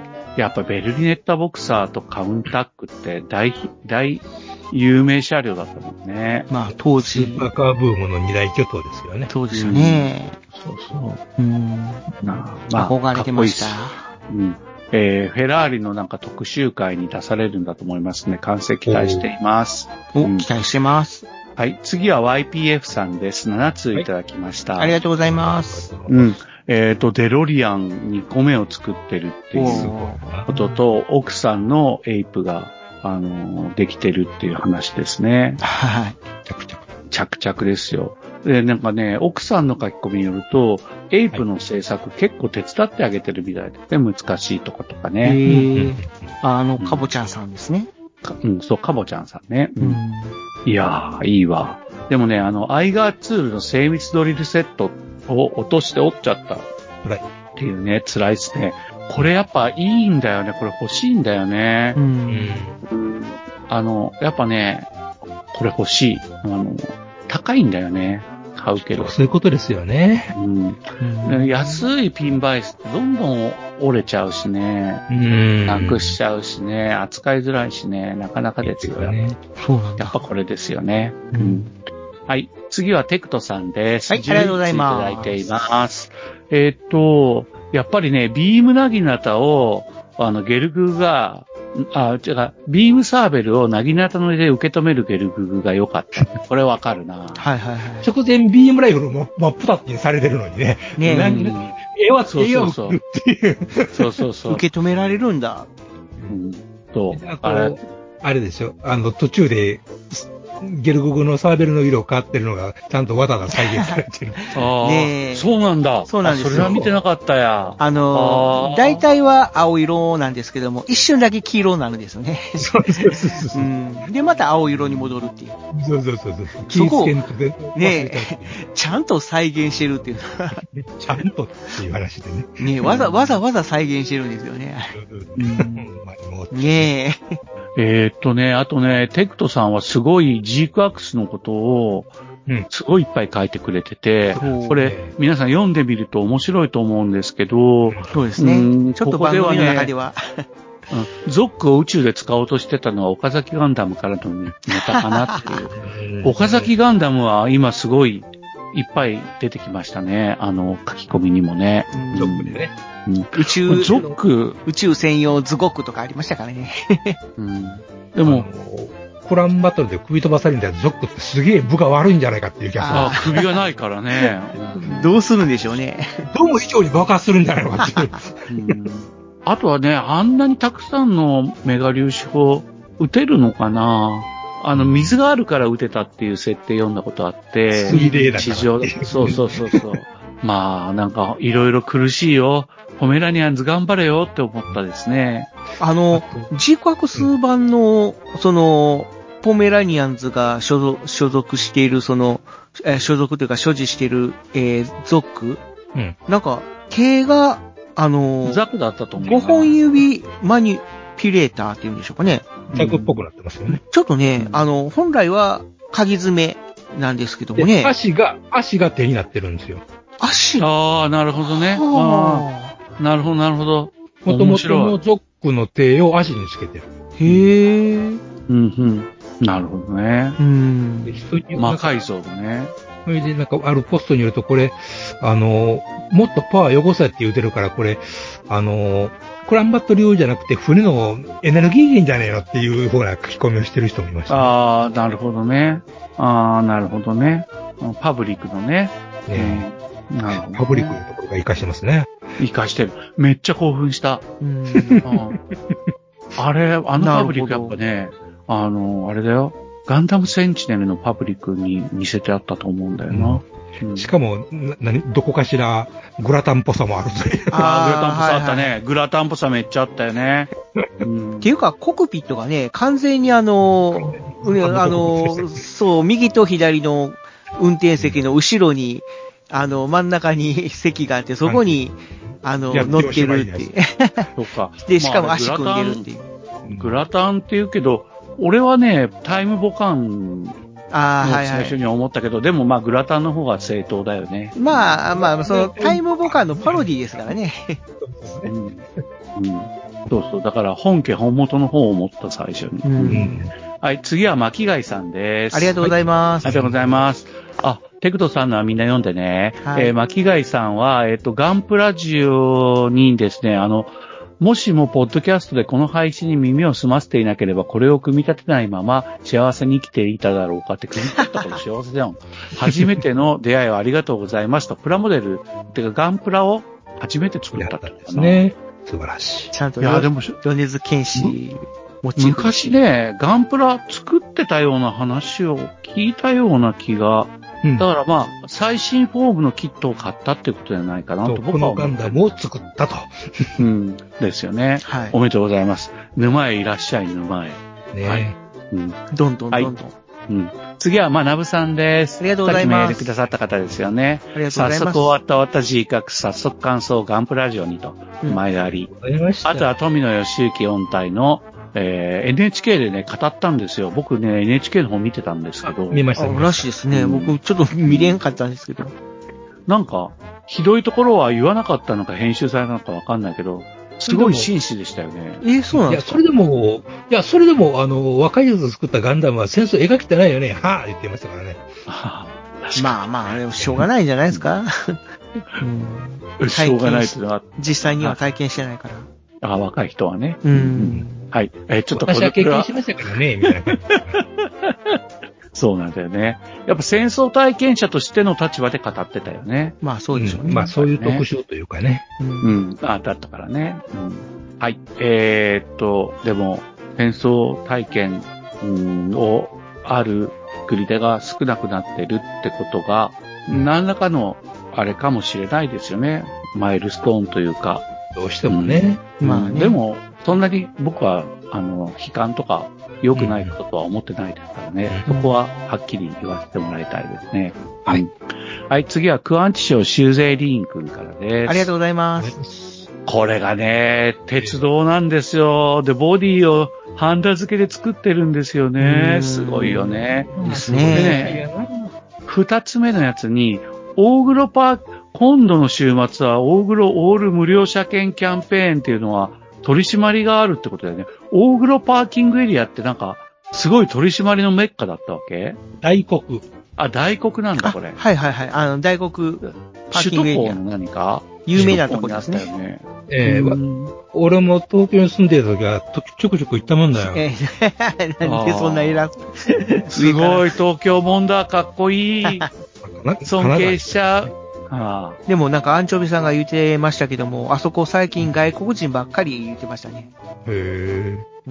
やっぱベルリネッタボクサーとカウンタックって大、大、有名車両だったもんね。 まあ当時。 スーパーカーブームの二大巨頭ですよね。 そうですよね。 うん、そうそう。 うん。 まあ、まあ、 憧れてました。 うん。えー、フェラーリのなんか特集会に出されるんだと思いますね。完成期待しています。 お、うん、期待してます。 はい。次は ワイピーエフ さんです。ななついただきました。 はい、ありがとうございます。 うん。えっと、デロリアンにこめを作ってるっていうことと、奥さんのエイプが、あの、できてるっていう話ですね。 はい。 着々。着々ですよ。で、なんかね、奥さんの書き込みによると、エイプの制作、はい、結構手伝ってあげてるみたいで、ね、難しいとことかね。 へー。あの、かぼちゃんさんですね。 うん、そう、かぼちゃんさんね。うん、いやー、いいわ。でもね、あの、アイガーツールの精密ドリルセットを落として折っちゃったっていうね、辛いですね。これやっぱいいんだよね。これ欲しいんだよね。うん、あの、やっぱね、これ欲しい。あの、高いんだよね。買うけど。 そういうことですよね。 うんうん、安いピンバイスってどんどん折れちゃうしね。うん、なくしちゃうしね。扱いづらいしね。なかなかですよね。 そうなんだ。 やっぱこれですよね。うん、はい。次はテクトさんです。 はい、ありがとうございます。 いただいています。えー、っと、やっぱりね、ビームなぎなたを、あの、ゲルググが、あ、違う、ビームサーベルをなぎなたの上で受け止めるゲルググが良かった。これわかるな。 はいはいはい。 直前ビームライフルも真っ二つにされてるのにね。 ねえ。絵はそうそうそう。っていう。 そうそうそう。 受け止められるんだ。 うん。と、 あれ、あれですよ。あの、途中で、ゲルググのサーベルの色変わってるのが、ちゃんとわざわざ再現されてる。 ああ、ね、そうなんだ。 そうなんですよ。 それは見てなかったや。 あのー、大体は青色なんですけども、一瞬だけ黄色になるんですよね。 そうそうそうそう、うん。 で、また青色に戻るっていう。 そうそうそうそう。 そこを、ねちゃんと再現してるっていうのは。 ちゃんとっていう話でね。 ねわざわざわざ再現してるんですよね。うん、ねえ。 えー、っとね、あとね、テクトさんはすごいジークアクスのことを、すごいいっぱい書いてくれてて、うん、これ、皆さん読んでみると面白いと思うんですけど、 そうですね。うん、ちょっと番組の中では。 うん、ゾックを宇宙で使おうとしてたのは岡崎ガンダムからのネタかなっていう。岡崎ガンダムは今すごいいっぱい出てきましたね。あの、書き込みにもね。 ゾックでね。 うん、宇宙、ゾック、 宇宙専用ズゴックとかありましたからね。 うん、でも、 コランバトルで首飛ばされるんだよ。ゾックってすげえ部が悪いんじゃないかっていう気がする。 ああ、首がないからね。 どうするんでしょうね。 どうも以上に爆発するんじゃないのかっていう。 うん、あとはね、あんなにたくさんのメガ粒子砲撃てるのかな。あの、水があるから撃てたっていう設定読んだことあって。 水冷だから。 地上、そうそうそうそう。まあ、なんか、いろいろ苦しいよ。ポメラニアンズ頑張れよって思ったですね。 あの、ジークアクス版の、その、ポメラニアンズが所属、所属している、その、えー、所属というか所持している、えー、ゾック、うん、なんか、毛が、あの、 ザクだったと思う。 ごほん指マニピュレーターっていうんでしょうかね。 ザクっぽくなってますよね。 ちょっとね、うん、あの、本来は、鍵爪なんですけどもね。 足が、足が手になってるんですよ。 足ああ、なるほどね。ああ、なるほど、なるほど。 もともとのゾックの手を足につけてる。 へえ。うんうん。なるほどね。 うん。 魔改造だね。 それでなんかあるポストによるとこれ、あの、もっとパワー汚せって言うてるからこれ、あの、クランバット流じゃなくて船のエネルギー源じゃねえのっていうふうな書き込みをしてる人もいました、ね。 ああ、なるほどね。ああ、なるほどね。パブリックのね。 ねえ。なるほど。パブリックのところが活かしてますね。 活かしてる。めっちゃ興奮した。うんあれ、あのパブリックやっぱね、あの、あれだよ。ガンダムセンチネルのパブリックに似せてあったと思うんだよな。 うん、しかも、な、なに、どこかしら、グラタンっぽさもあるという。 ああ、グラタンっぽさあったね。はいはい、グラタンっぽさめっちゃあったよね。 うん、っていうか、コクピットがね、完全にあの、あの、そう、右と左の運転席の後ろに、あの、真ん中に席があって、そこに、 あの、乗ってるっていう。 そうか。 で、しかも足組んでるっていう。 グラタンって言うけど、俺はね、タイムボカンの最初に思ったけど、でもまあグラタンの方が正当だよね。 まあまあ、そのタイムボカンのパロディですからね。 うんうん、そうそう。だから本家本元の方を思った最初に。うん、はい、次は巻貝さんです。 ありがとうございます。 はい、ありがとうございます。あ、テクトさんのはみんな読んでね。はい、えー、巻貝さんは、えっと、ガンプラジオにですね、あの、もしもポッドキャストでこの配信に耳を澄ませていなければ、これを組み立てないまま幸せに生きていただろうかって、組み立てたから幸せだよ。初めての出会いをありがとうございますと、プラモデル、てかガンプラを初めて作ったってですね。素晴らしい。 ちゃんと、いや、でも、米津玄師、 昔ね、ガンプラ作ってたような話を聞いたような気が、うん、だからまあ、最新フォームのキットを買ったってことじゃないかなと僕は思う。 このガンダムを作ったと。 うん。ですよね。はい。おめでとうございます。沼へいらっしゃい、沼へ。 ねはい。 うん。どんどんどんどん。はい、 うん。次は、まなぶさんです。 ありがとうございます。 さっきメールくださった方ですよね。 ありがとうございます。 早速終わった終わった G 覚、早速感想ガンプラジオにと、前あり。 うん、 あとは富野義行音体の、えー、エヌエイチケー でね、語ったんですよ。僕ね、エヌエイチケー の方見てたんですけど。 見ましたね。らしいですね、うん。僕、ちょっと見れんかったんですけど。 なんか、ひどいところは言わなかったのか、編集されたのかわかんないけど、すごい紳士でしたよね。 えー、そうなんですか？ いや、それでも、いや、それでも、あの、若いやつ作ったガンダムは戦争描けてないよね。はぁ、言ってましたからね。 はぁまあまあ、でもしょうがないんじゃないですか。 うん、しょうがないってのは。 実際には体験してないから。 ああ、若い人はね。 うん。うんはい。えー、ちょっとこれ私は経験しましたからね、みたいな感じ。 そうなんだよね。やっぱ戦争体験者としての立場で語ってたよね。 まあそうでしょうね。 うん、まあそういう特徴というかね。 うん。うん、あ、だったからね。うん。はい。えー、っと、でも、戦争体験、うん、をある作り手が少なくなってるってことが、うん、何らかのあれかもしれないですよね。マイルストーンというか。 どうしてもね。 うん、まあね。でも、そんなに僕は、あの、悲観とか良くないこととは思ってないですからね。うん、そこははっきり言わせてもらいたいですね。 はい。 うん、はい、次はクアンチショーシューゼイリーン君からです。 ありがとうございます。 これがね、鉄道なんですよ。で、ボディをハンダ付けで作ってるんですよね。すごいよね。 ですね。 でね、二つ目のやつに、大黒パー、今度の週末は大黒オール無料車検キャンペーンっていうのは取り締まりがあるってことだよね。大黒パーキングエリアってなんか、すごい取り締まりのメッカだったわけ？ 大黒。 あ、大黒なんだ、これ。 はいはいはい。あの、大黒パーキングエリア。 首都高の何か有名なとこですね。 ねええー、俺も東京に住んでる時はちょくちょく行ったもんだよ。えー、なんでそんな偉く。 すごい、東京もんだ、かっこいい。尊敬しちゃう。 ああでもなんかアンチョビさんが言ってましたけども、あそこ最近外国人ばっかり言ってましたね。 へぇー。 うん。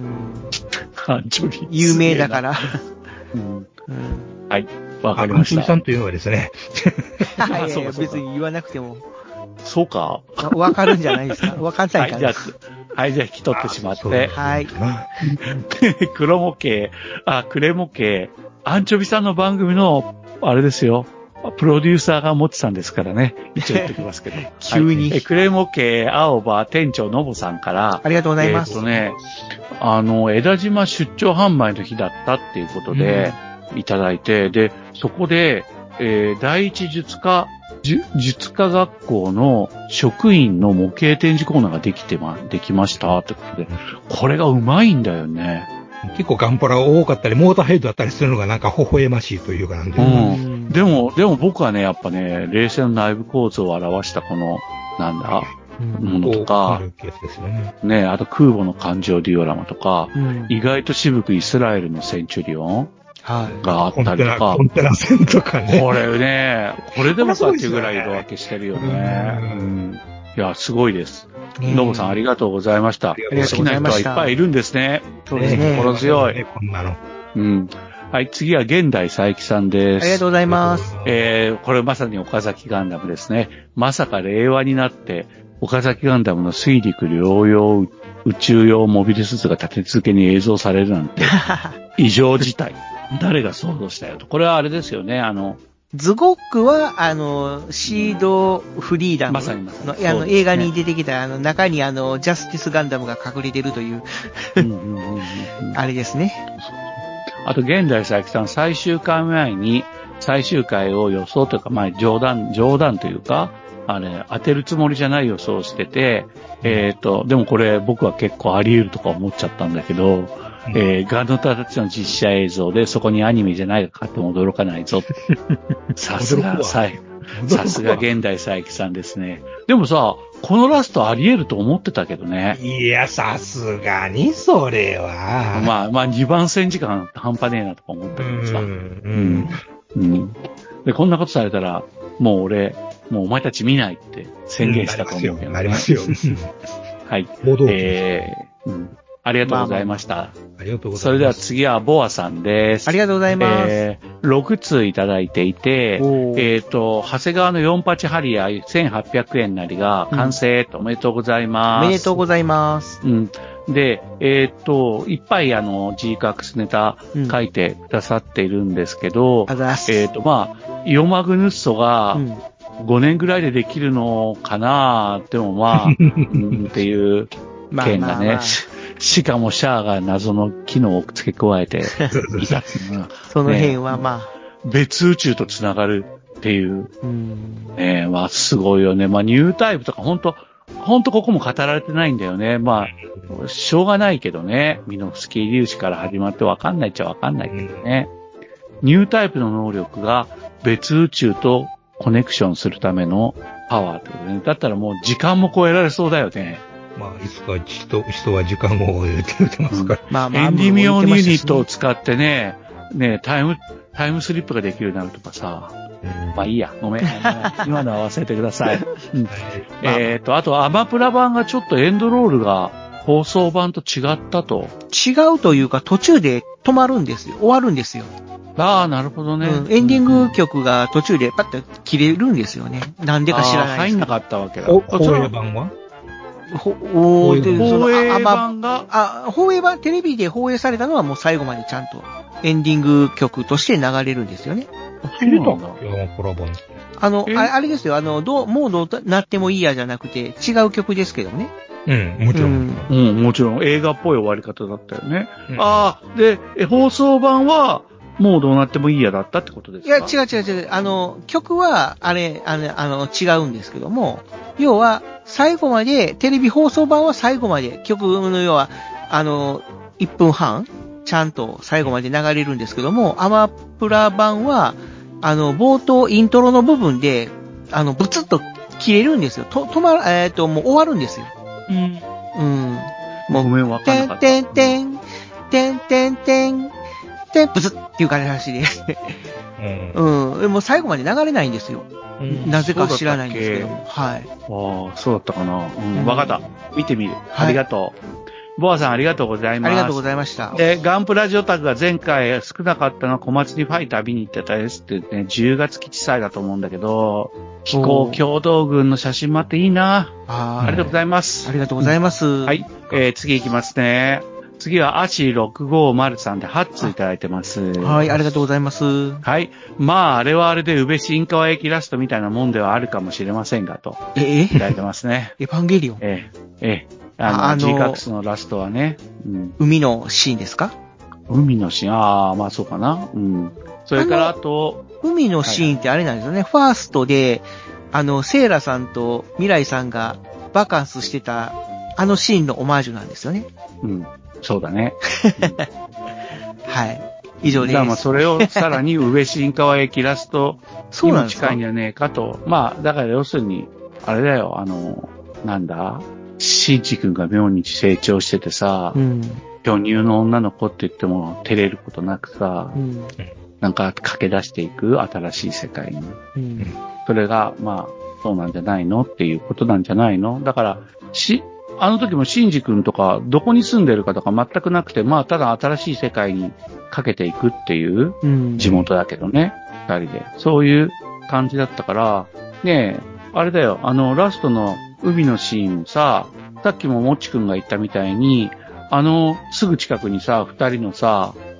アンチョビ。 有名だから。 うん。うん、はい。わかりました。 アンチョビさんというのはですね。 はい、別に言わなくても。 そうか。 わかるんじゃないですか。わかんないから。 はい、じゃあ、はい、じゃあ引き取ってしまって。 はい。 黒模型、あ、クレ模型、アンチョビさんの番組の、あれですよ。プロデューサーが持ってたんですからね。一応言ってきますけど。 急に。 はい、クレモ系青葉店長のぼさんから。 ありがとうございます。 えっとね、あの、枝島出張販売の日だったっていうことで、いただいて、うん、で、そこで、えー、第一術科、術科学校の職員の模型展示コーナーができてま、できましたってことで、これがうまいんだよね。 結構ガンプラ多かったり、モーターヘッドだったりするのがなんか微笑ましいというかなんで、ね。 うん。でも、でも僕はね、やっぱね、冷戦の内部構造を表したこの、なんだ、うん、ものとか、ね, ね、あと空母の艦上ディオラマとか、うん、意外と渋くイスラエルのセンチュリオンがあったりとか、 コンテナ船とかね。 これね、これでもかっていうぐらい色分けしてるよね。うん、いや、すごいです。ノブさんありがとうございました。好きな人はいっぱいいるんですね。 そうですね。 心強い。 ね、こんなの。 うん。はい、次は現代佐伯さんです。 ありがとうございます。 えー、これまさに岡崎ガンダムですね。まさか令和になって、岡崎ガンダムの水陸両用宇宙用モビルスーツが立て続けに映像されるなんて、異常事態。誰が想像したよと。これはあれですよね、あの、 ズゴックは、あの、シードフリーダムの、 まさにまさにあの、映画に出てきた、あの、中にあの、ジャスティスガンダムが隠れてるという、あれですね。 あと、現代佐伯さん、最終回前に、最終回を予想というか、まあ、冗談、冗談というか、あれ、当てるつもりじゃない予想をしてて、えっと、でもこれ僕は結構あり得るとか思っちゃったんだけど、えー、ガンダムたちの実写映像でそこにアニメじゃないかっても驚かないぞ。さすが、さすが現代佐伯さんですね。でもさ、このラストあり得ると思ってたけどね。 いや、さすがにそれは。 まあ、まあ、にばん戦時間半端ねえなとか思ったけどさ。うん。うん。うん。で、こんなことされたら、もう俺、もうお前たち見ないって宣言したと思うけど、ね。 なりますよ。 はい。えー、うん。ありがとうございました。まあまあ、ありがとうございます。 それでは次はボアさんです。 ありがとうございます。 えー、ろく通いただいていて、えっ、ー、と、長谷川のよんパチハリアーせんはっぴゃくえんなりが完成と、うん、おめでとうございます。 おめでとうございます。 うん。で、えっ、ー、と、いっぱいあの、G カックスネタ書いてくださっているんですけど、 うん、 えっ、ー、と、まあ、イオマグヌッソが、うんごねんぐらいでできるのかなでもまあ、うん、っていう件がね、まあまあまあ、しかもシャアが謎の機能を付け加えていたっていうのは、 その辺はまあ、ね、 別宇宙とつながるっていう、うんね、まあすごいよね。まあニュータイプとか本当本当ここも語られてないんだよね。まあ、しょうがないけどね。ミノフスキー粒子から始まってわかんないっちゃわかんないけどね。ニュータイプの能力が別宇宙とコネクションするためのパワーってことね。だったらもう時間も超えられそうだよね。 まあ、いつか人、人は時間を超えて言ってますから。 うん、まあまあ、エンディミオンユニットを使ってね、ね、タイム、タイムスリップができるようになるとかさ。まあいいや、ごめん。今のは忘れてください。うん、えっと、あとアマプラ版がちょっとエンドロールが放送版と違ったと。 違うというか途中で止まるんですよ。終わるんですよ。 ああ、なるほどね、 うん。エンディング曲が途中でパッと切れるんですよね。なんでか知らないです。 入んなかったわけだ。 お、放映版はほ、おー、 放映版があ、放映版、テレビで放映されたのはもう最後までちゃんとエンディング曲として流れるんですよね。 切れたんだ。コラボに。 あの、あ、あれですよ。あの、どう、もうどうなってもいいやじゃなくて、違う曲ですけどね。 うん、もちろん。 うん、うん、もちろん。映画っぽい終わり方だったよね。うん、ああ、で、放送版は、もうどうなってもいいやだったってことですか？ いや、違う違う違う。あの、曲は、あれ、あの、あの違うんですけども、要は、最後まで、テレビ放送版は最後まで、曲の要は、あの、いっぷんはんちゃんと最後まで流れるんですけども、アマプラ版は、あの、冒頭イントロの部分で、あの、ブツッと切れるんですよ。と、止まる、えっと、もう終わるんですよ。 うん。 うん。 もう、ごめん、わかんなかった。 てんてんてん、てんてんてん、てん、ブツッっていう話で。うん。うん。でも最後まで流れないんですよ。うん、なぜか知らないんですけど。はい。 ああ、そうだったかな。うん。わ、うん、かった。見てみる。ありがとう。はい、ボアさんありがとうございます。 ありがとうございました。 で、ガンプラジオタクが前回少なかったのは小松にファイター見に行ってたですってね、じゅうがつ基地祭だと思うんだけど、飛行共同軍の写真もあっていいな。あありがとうございます。 ありがとうございます。うん、 はい。えー、次行きますね。次はアシーろくごーまるさんではちついただいてます。 はい、ありがとうございます。 はい。まあ、あれはあれで宇部新川駅ラストみたいなもんではあるかもしれませんが、と。 ええいただいてますね。 エヴァンゲリオン。 ええ、ええ。あの、あの G カックスのラストはね、 うん。海のシーンですか？ 海のシーン、ああ、まあそうかな。うん。それからあと、 海のシーンってあれなんですよね。はい、ファーストで、あの、セイラさんと未来さんがバカンスしてた、あのシーンのオマージュなんですよね。 うん。そうだね。 はい。以上です。 だからまあそれをさらに宇部新川駅ラストにも近いんじゃねえかと。まあ、だから要するに、あれだよ、あの、なんだシンジ君が妙に成長しててさ、うん、巨乳の女の子って言っても照れることなくさ、うん、なんか駆け出していく新しい世界に。うん、それが、まあ、そうなんじゃないのっていうことなんじゃないの？だから、し、あの時もシンジ君とか、どこに住んでるかとか全くなくて、まあ、ただ新しい世界にかけていくっていう地元だけどね、二人で。そういう感じだったから、ねえ、あれだよ、あの、ラストの海のシーンさ、さっきももっちくんが言ったみたいに、あの、すぐ近くにさ、二人のさ、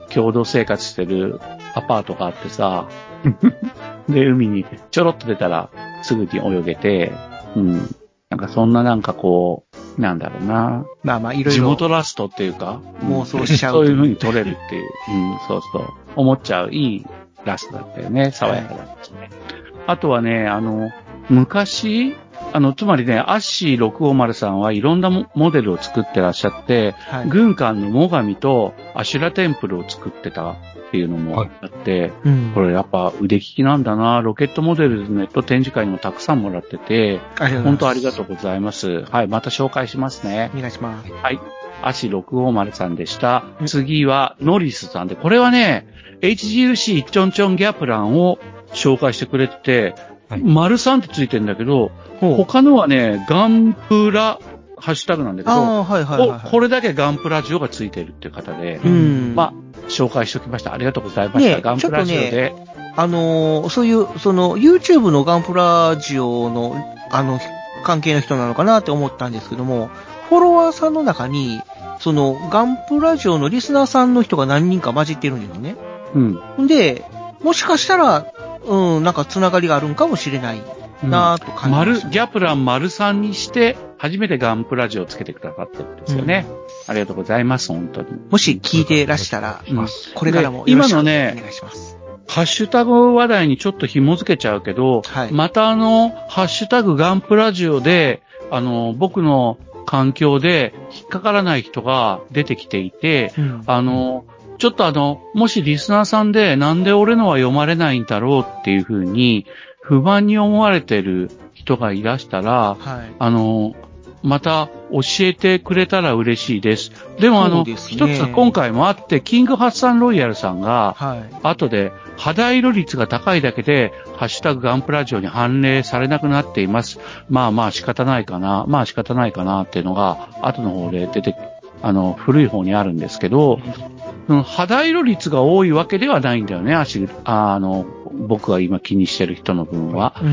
共同生活してるアパートがあってさ、で、海にちょろっと出たらすぐに泳げて、うん。なんかそんななんかこう、なんだろうな。 まあまあいろいろ。 地元ラストっていうか。 妄想しちゃう。 そういう風に撮れるっていう。うん、そうそう。思っちゃういいラストだったよね。爽やかだったしね。はい、あとはね、あの、昔、あの、つまりね、アッシーろくごまるさんはいろんなモデルを作ってらっしゃって、はい、軍艦の最上とアシュラテンプルを作ってたっていうのもあって、はいうん、これやっぱ腕利きなんだな。ロケットモデルネット展示会にもたくさんもらってて、本当ありがとうございます。はい、また紹介しますね。 お願いします。 はい。アシろくごまるさんでした。うん、次はノリスさんで、これはね、エイチジーユーシー チョンチョンギャプランを紹介してくれてて、はい、丸さんってついてるんだけど、他のはね、ガンプラ、ハッシュタグなんだけど、はいはいはいはい、これだけガンプラジオがついてるっていう方で、うん、まあ、紹介しておきました。ありがとうございました。ね、ガンプラジオで。ね、 あのー、そういう、その、YouTube のガンプラジオの、あの、関係の人なのかなって思ったんですけども、フォロワーさんの中に、その、ガンプラジオのリスナーさんの人が何人か混じってるんですよね。うん。で、もしかしたら、うん、なんかつながりがあるんかもしれないなぁと感じます、ね。 丸、ギャプラン丸さんにして、初めてガンプラジオをつけてくださってるんですよね、うん。ありがとうございます、本当に。 もし聞いてらしたら、うん、これからもよろしくお願いします。 今のね、ハッシュタグ話題にちょっと紐付けちゃうけど、はい、またあの、ハッシュタグガンプラジオで、あの、僕の環境で引っかからない人が出てきていて、うん、あの、ちょっとあの、もしリスナーさんでなんで俺のは読まれないんだろうっていうふうに不満に思われてる人がいらしたら、はい、あの、また教えてくれたら嬉しいです。でもあの、一、ね、つ今回もあって、キングハッサンロイヤルさんが、はい、後で肌色率が高いだけで、ハッシュタグガンプラジオに反映されなくなっています。まあまあ仕方ないかな、まあ仕方ないかなっていうのが、後の方で出て、あの、古い方にあるんですけど、うん、肌色率が多いわけではないんだよね、足、あの、僕が今気にしてる人の分は。うん、うん。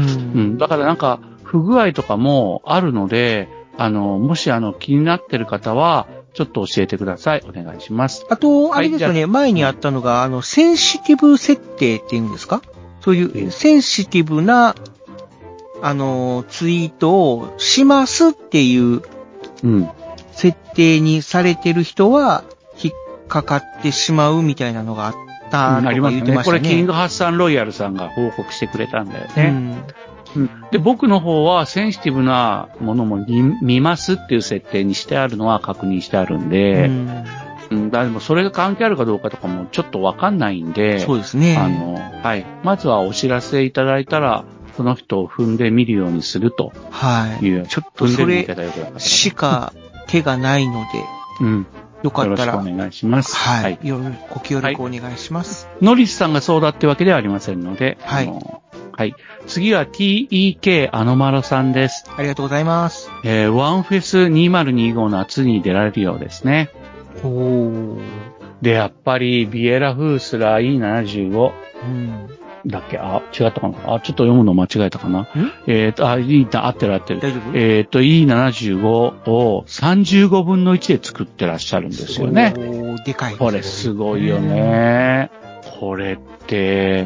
だからなんか、不具合とかもあるので、あの、もしあの、気になってる方は、ちょっと教えてください。お願いします。 あと、あれですよね、はい、前にあったのが、あの、センシティブ設定っていうんですか？そういう、センシティブな、あの、ツイートをしますっていう、うん。設定にされてる人は、引っかかってしまうみたいなのがあったとか言ってましたね。うん、ありますね。 これ、キングハッサンロイヤルさんが報告してくれたんだよね。うんうん、で、僕の方はセンシティブなものも 見, 見ますっていう設定にしてあるのは確認してあるんで、うんうん、だでもそれが関係あるかどうかとかもちょっとわかんないんで、 そうですね。 あの、はい。まずはお知らせいただいたら、その人を踏んでみるようにするという。 はい。ちょっとそれしか手がないので、うん。よかったら。 よろしくお願いします。 はい。はい、よろご協力お願いします。 はい、ノリスさんがそうだってわけではありませんので、はい。はい。次は ティーイーケー アノマロさんです。 ありがとうございます。 えー、ワンフェスにせんにじゅうご夏に出られるようですね。おー。で、やっぱり、ビエラフースラー イーななじゅうご。うん。だっけあ、違ったかなあ、ちょっと読むの間違えたかなえっ、ー、と、あ、いいな、合ってる合ってる。大丈夫？えっ、ー、と、イーななじゅうご をさんじゅうごぶんのいちで作ってらっしゃるんですよね。おー、でかいですね。 これすごいよね。これって、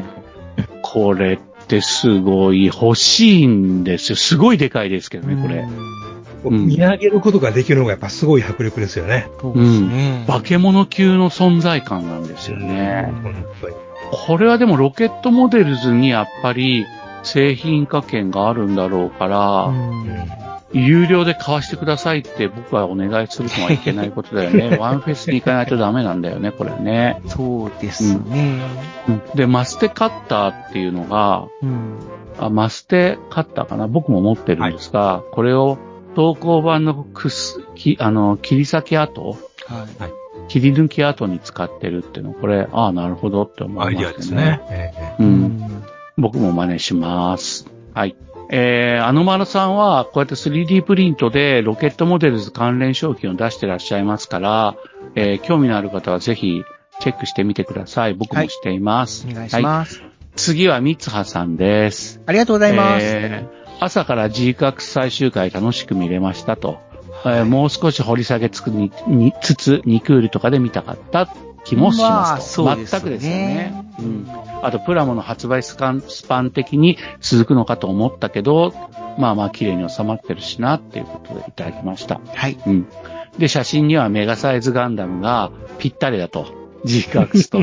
これって、ってすごい欲しいんですよ。すごいでかいですけどね、これ。 うん、見上げることができるのがやっぱすごい迫力ですよね。 そうですね。うん。化け物級の存在感なんですよね。うん、これはでもロケットモデルズにやっぱり製品化権があるんだろうから、うん有料で買わしてくださいって僕はお願いするのはいけないことだよね。ワンフェスに行かないとダメなんだよね、これね。 そうですね。 うん、で、マステカッターっていうのが、うん、あマステカッターかな僕も持ってるんですが、はい、これを投稿版のくす、きあの、切り裂き跡、はい、切り抜き跡に使ってるっていうの、これ、ああ、なるほどって思いますね。アイデアですね。うん、うん。僕も真似します。はい。えー、アノマロさんは、こうやって スリーディー プリントでロケットモデルズ関連商品を出してらっしゃいますから、えー、興味のある方はぜひチェックしてみてください。僕もしています。 はい、お願いします。はい、 次はミツハさんです。 ありがとうございます。 えー、朝から ジーカックス 最終回楽しく見れましたと。はい、えー、もう少し掘り下げつくににつつ、にクールとかで見たかった。 気もしますと。 まあ、そうですね。 全くですよね。うん。あと、プラモの発売スパン、スパン的に続くのかと思ったけど、まあまあ綺麗に収まってるしなっていうことでいただきました。 はい。 うん。で、写真にはメガサイズガンダムがぴったりだと。ジーカックスと。うん。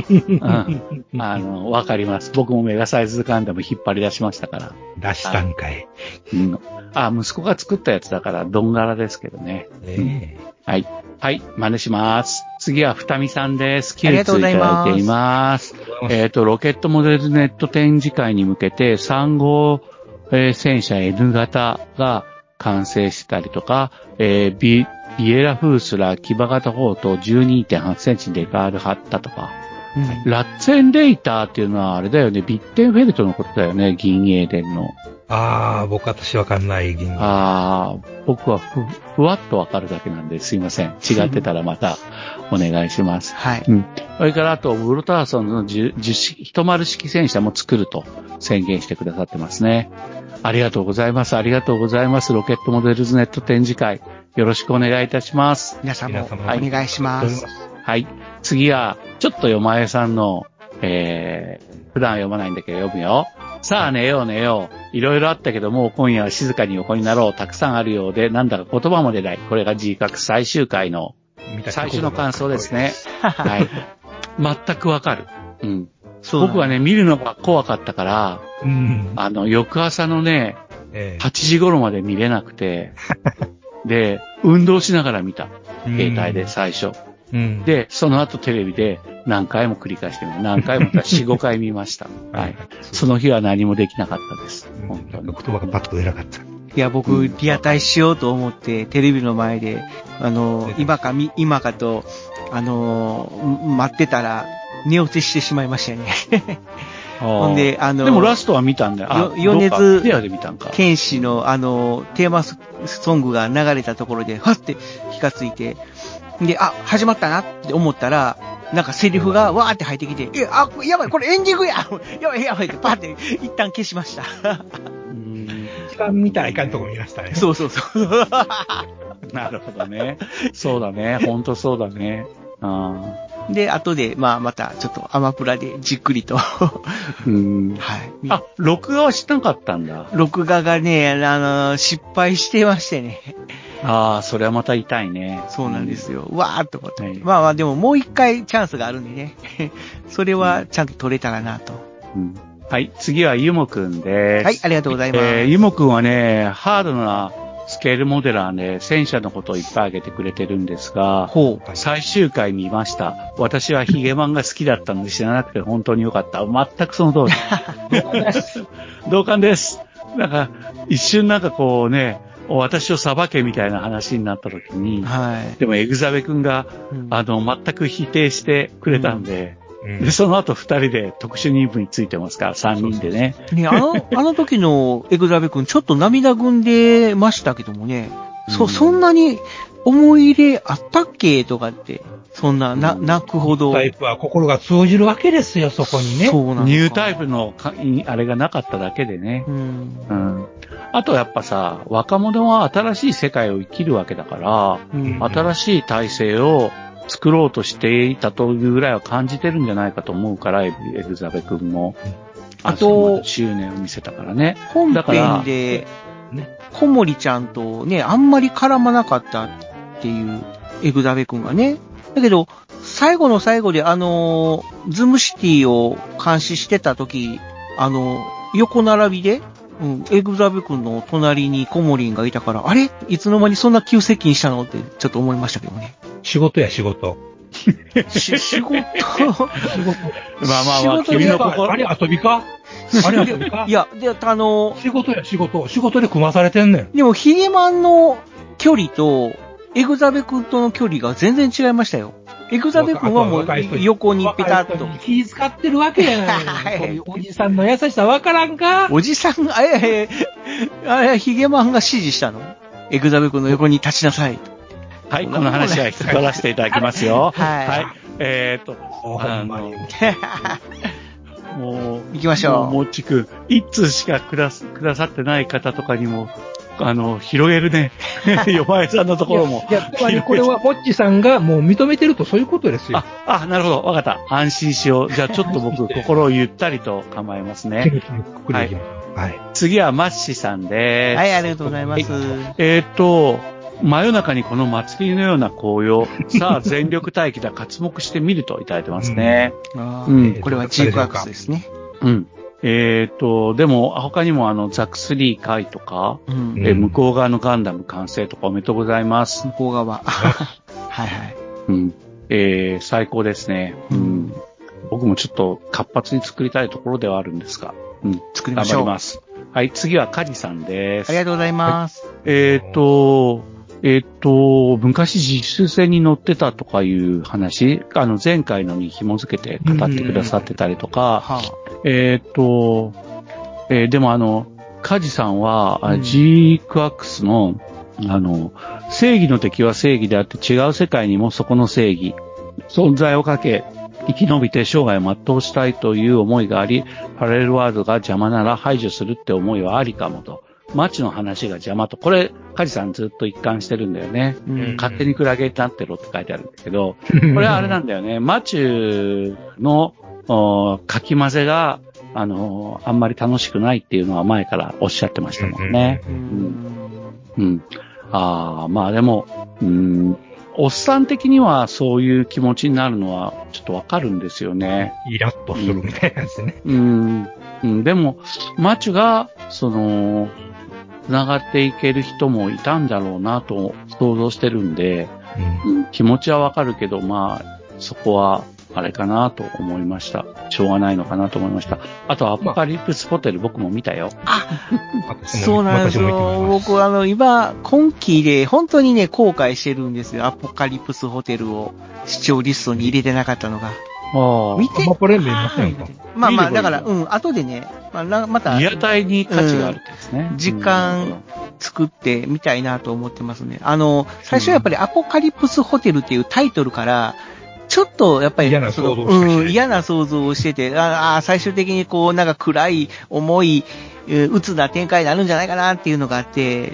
あの、わかります。僕もメガサイズガンダム引っ張り出しましたから。 出したんかい。 うん。あ、息子が作ったやつだから、どんがらですけどね。 ええはい。はい。真似します。次はふたみさんです。 ありがとうございます。 きゅうついただいています。えっと、ロケットモデルネット展示会に向けてさん号、えー、戦車 N 型が完成したりとか、えー、ビ、ビエラフースラー騎馬型砲と じゅうにてんはちセンチデカール貼ったとか、うん、ラッツェンレイターっていうのはあれだよね、ビッテンフェルトのことだよね、銀英伝の。 ああ、僕私わかんない銀英伝。あああ、僕はふ、ふわっとわかるだけなんですいません。違ってたらまたお願いします。 はい。 うん。それからあと、ウロターソンのじゅう式、一丸式戦車も作ると宣言してくださってますね。ありがとうございます。ありがとうございます。ロケットモデルズネット展示会。よろしくお願いいたします。 皆さんもお願いします。 はい。次は、ちょっとよまえさんの、えー、普段読まないんだけど読むよ。さあ寝よう寝よう。いろいろあったけどもう今夜は静かに横になろう。たくさんあるようで、なんだか言葉も出ない。これが G カック最終回の最初の感想ですね。はい。全くわかる。うん。僕はね、見るのが怖かったから、うん、あの、翌朝のね、えー、はちじ頃まで見れなくて、で、運動しながら見た。携帯で最初。うん、で、その後テレビで何回も繰り返してみる。何回もよん、ごかい見ました。はい。その日は何もできなかったです。 本当に。言葉がパッと出なかった。 いや、僕、リアタイしようと思って、テレビの前で、あの、今かみ、今かと、あの、待ってたら、寝落ちしてしまいましたね。ほんで、あの、 でもラストは見たんだよ。あ、 米津玄師の、あの、テーマソングが流れたところで、はって気がついて、で、あ、始まったなって思ったら、なんかセリフがわーって入ってきて、え、あ、やばい、これエンディングややばいやばいってパーって一旦消しました。 一番見たらいかんとこ見ましたね。 そうそうそう。 なるほどね。そうだね。ほんとそうだね。あで、後で、まあ、また、ちょっと、アマプラでじっくりと。 うん。はい。あ、録画はしなかったんだ。 録画がね、あの、失敗してましてね。 ああ、それはまた痛いね。 そうなんですよ。うん、わーっと思って。はい、まあまあ、でももう一回チャンスがあるんでね。それはちゃんと取れたらなと。 うん。はい。次はゆもくんです。 はい、ありがとうございます。 えー、ゆもくんはね、ハードな、スケールモデラーで戦車のことをいっぱい挙げてくれてるんですが、ほう最終回見ました。私はヒゲマンが好きだったので知らなくて本当によかった。全くその通り。同感です。なんか、一瞬なんかこうね、私を裁けみたいな話になった時に、はい、でもエグザベ君が、うん、あの、全く否定してくれたんで、うん、で、その後二人で特殊任務についてますから、三人でね。 ね、あの、あの時のエグザベ君、ちょっと涙ぐんでましたけどもね、うん、そ、そんなに思い入れあったっけとかって、そんな、な、泣くほど。 タイプは心が通じるわけですよ、そこにね。 そうなんニュータイプのか、あれがなかっただけでね。うん。うん。あとやっぱさ、若者は新しい世界を生きるわけだから、うん、新しい体制を作ろうとしていたというぐらいは感じてるんじゃないかと思うから、エグザベ君も。 あと、 執念を見せたからね。 本編で、小森ちゃんとね、あんまり絡まなかったっていうエグザベ君がね。だけど、最後の最後であの、ズムシティを監視してた時、あの、横並びで、うん、エグザベ君の隣にコモリンがいたから、あれいつの間にそんな急接近したのってちょっと思いましたけどね。 仕事や仕事。 し、仕事仕事。 まあまあまあ、君の心。 あれ遊びかあれ遊びかいや、で、あの、 仕事や仕事。仕事で組まされてんねん。 でも、ヒゲマンの距離と、エグザベ君との距離が全然違いましたよ。エグザベ君はもう横にペタッと。 気遣ってるわけやない。おじさんの優しさわからんかおじさんが、ええ、あれ、ヒゲマンが指示したのエグザベ君の横に立ちなさい。 はい、この話は引き取らせていただきますよ。 はい。 はい。えーと、あの、もう、 行きましょう。 もうちく、一通しかくだす、くださってない方とかにも、 あの、広げるね。よまえさんのところも。 いや、いやつまりこれは、もっちさんがもう認めてるとそういうことですよ。 あ、あ、なるほど。わかった。安心しよう。じゃあちょっと僕、心をゆったりと構えますね。 はい。はい。 次はマッシさんです。 はい、ありがとうございます。 えっと、真夜中にこの祭りのような紅葉、さあ全力待機だ、活目してみるといただいてますね。 うん、うん、これはチークワークスですね。 うん。えっと、でも、他にもあの、ザクスリー回とか、うん、え向こう側のガンダム完成とかおめでとうございます。 向こう側。はいはい。 うん。えー、最高ですね。うん。僕もちょっと活発に作りたいところではあるんですが、うん。 作りましょう。 頑張ります。はい、次はカジさんです。 ありがとうございます。 はい、えっと、えっと、昔実習船に乗ってたとかいう話、あの前回のに紐付けて語ってくださってたりとか、はあ、えっと、えー、でもあの、カジさんは、うん、G クワックスの、あの、正義の敵は正義であって違う世界にもそこの正義、存在をかけ、生き延びて生涯を全うしたいという思いがあり、パラレルワールドが邪魔なら排除するって思いはありかもと。マチの話が邪魔と。これ、カジさんずっと一貫してるんだよね。うん、勝手にクラゲになってろって書いてあるんだけど、これはあれなんだよね。マチュのかき混ぜが、あの、あんまり楽しくないっていうのは前からおっしゃってましたもんね。うん。うん。ああ、まあでも、うん。おっさん的にはそういう気持ちになるのはちょっとわかるんですよね。 イラッとするみたいなやつね。 うん。うん。でも、マチュが、その、繋がっていける人もいたんだろうなと想像してるんで、うん、気持ちはわかるけど、まあ、そこは、あれかなと思いました。しょうがないのかなと思いました。あと、アポカリプスホテル、まあ、僕も見たよ。 あ、そうなんですよ。僕、あの、今、今期で本当にね、後悔してるんですよ。アポカリプスホテルを視聴リストに入れてなかったのが。 ああ。 見て。 まあ、これ見ませんか。 まあまあ、だから、うん、後でね、まあ、また。 リアタイに価値があるってですね。 うん、時間作ってみたいなと思ってますね。あの、最初やっぱりアポカリプスホテルっていうタイトルから、ちょっと、やっぱり、 嫌な想像をして、うん、嫌な想像をしてて、ああ、最終的にこう、なんか暗い、重い、鬱な展開になるんじゃないかなっていうのがあって、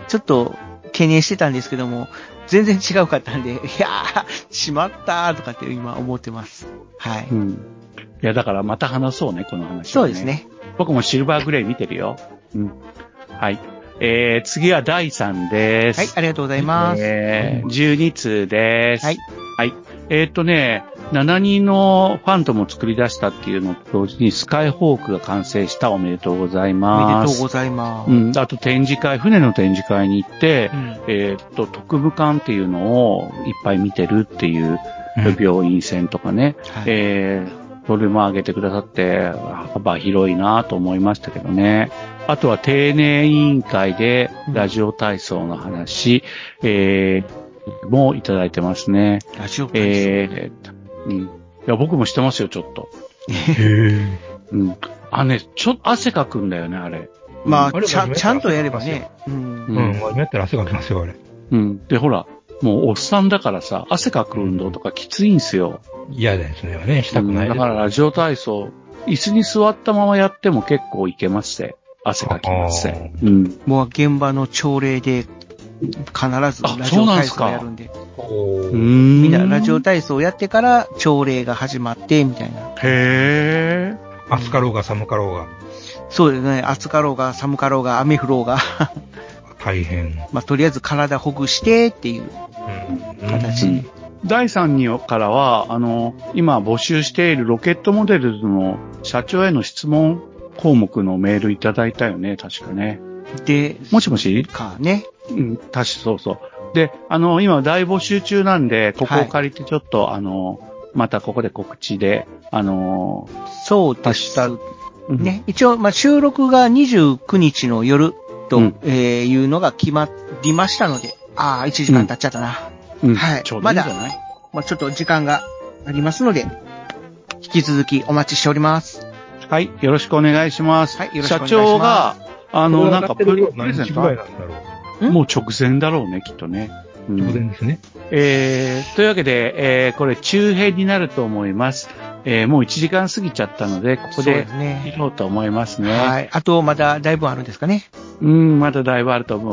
ちょっと懸念してたんですけども、全然違うかったんで、いやー、しまったーとかって今思ってます。はい。 うん。いや、だからまた話そうね、この話、ね。 そうですね。 僕もシルバーグレイ見てるよ。うん。はい。えー、次はだいさんです。 はい、ありがとうございます。 えー、じゅうに通です。 はい。 はい。えー、っとね、しちにんのファントムを作り出したっていうのと同時にスカイホークが完成した。おめでとうございます。 おめでとうございます。 うん。あと展示会、船の展示会に行って、うん、えー、っと、特務艦っていうのをいっぱい見てるっていう、病院船とかね。うん、はい、えー、それも上げてくださって、幅広いなと思いましたけどね。あとは定年委員会でラジオ体操の話、うん、えー、もいただいてますね。 ラジオ体操、 えーうん。いや、僕もしてますよ、ちょっと。 へぇうん。あ、ね、ちょっと汗かくんだよね、あれ。 まあ、うん、ちゃん、ちゃんとやればね。 うん。うん。うん、やったら汗かきますよ、あれ。 うん。で、ほら、もうおっさんだからさ、汗かく運動とかきついんすよ。 嫌ですね、ね、したくない、 うん。だからラジオ体操、椅子に座ったままやっても結構いけますね。汗かきますね。うん。 もう現場の朝礼で、必ずラジオ体操をやるんで。 うん。 みんなラジオ体操をやってから朝礼が始まって、みたいな。 へー。暑かろうが寒かろうが。 そうですね。暑かろうが寒かろうが雨降ろうが。 大変。 まあ、とりあえず体ほぐしてっていう形に。 だいさんにからは、あの、今募集しているロケットモデルズの社長への質問項目のメールいただいたよね、確かね。 で、 もしもしかね。 うん、確かそうそう。で、あの、今大募集中なんで、ここを借りてちょっと、はい、あの、またここで告知で、あの、 そうです。うん、ね、一応、まあ、収録がにじゅうくにちの夜と、うん、えー、いうのが決まりましたので、ああ、いちじかん経っちゃったな。 うん、 はい。 ちょうどいいんじゃない？ まだ、まあ、ちょっと時間がありますので、引き続きお待ちしております。 はい、よろしくお願いします。 はい、よろしくお願いします。 社長が、あの、なんかプレゼント、 ぐらいなんだろう。もう直前だろうね、きっとね。 うん、直前ですね。 えー、というわけで、えー、これ中編になると思います。えー、もういちじかん過ぎちゃったので、ここで切ろうと思いますね。 はい。あと、まだだいぶあるんですかね。 うん、まだだいぶあると思う。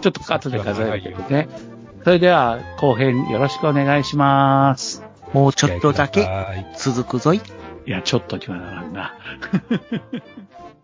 ちょっと後で数えるけどね。それでは、後編よろしくお願いします。 もうちょっとだけ続くぞい。 いや、ちょっとにはならんな。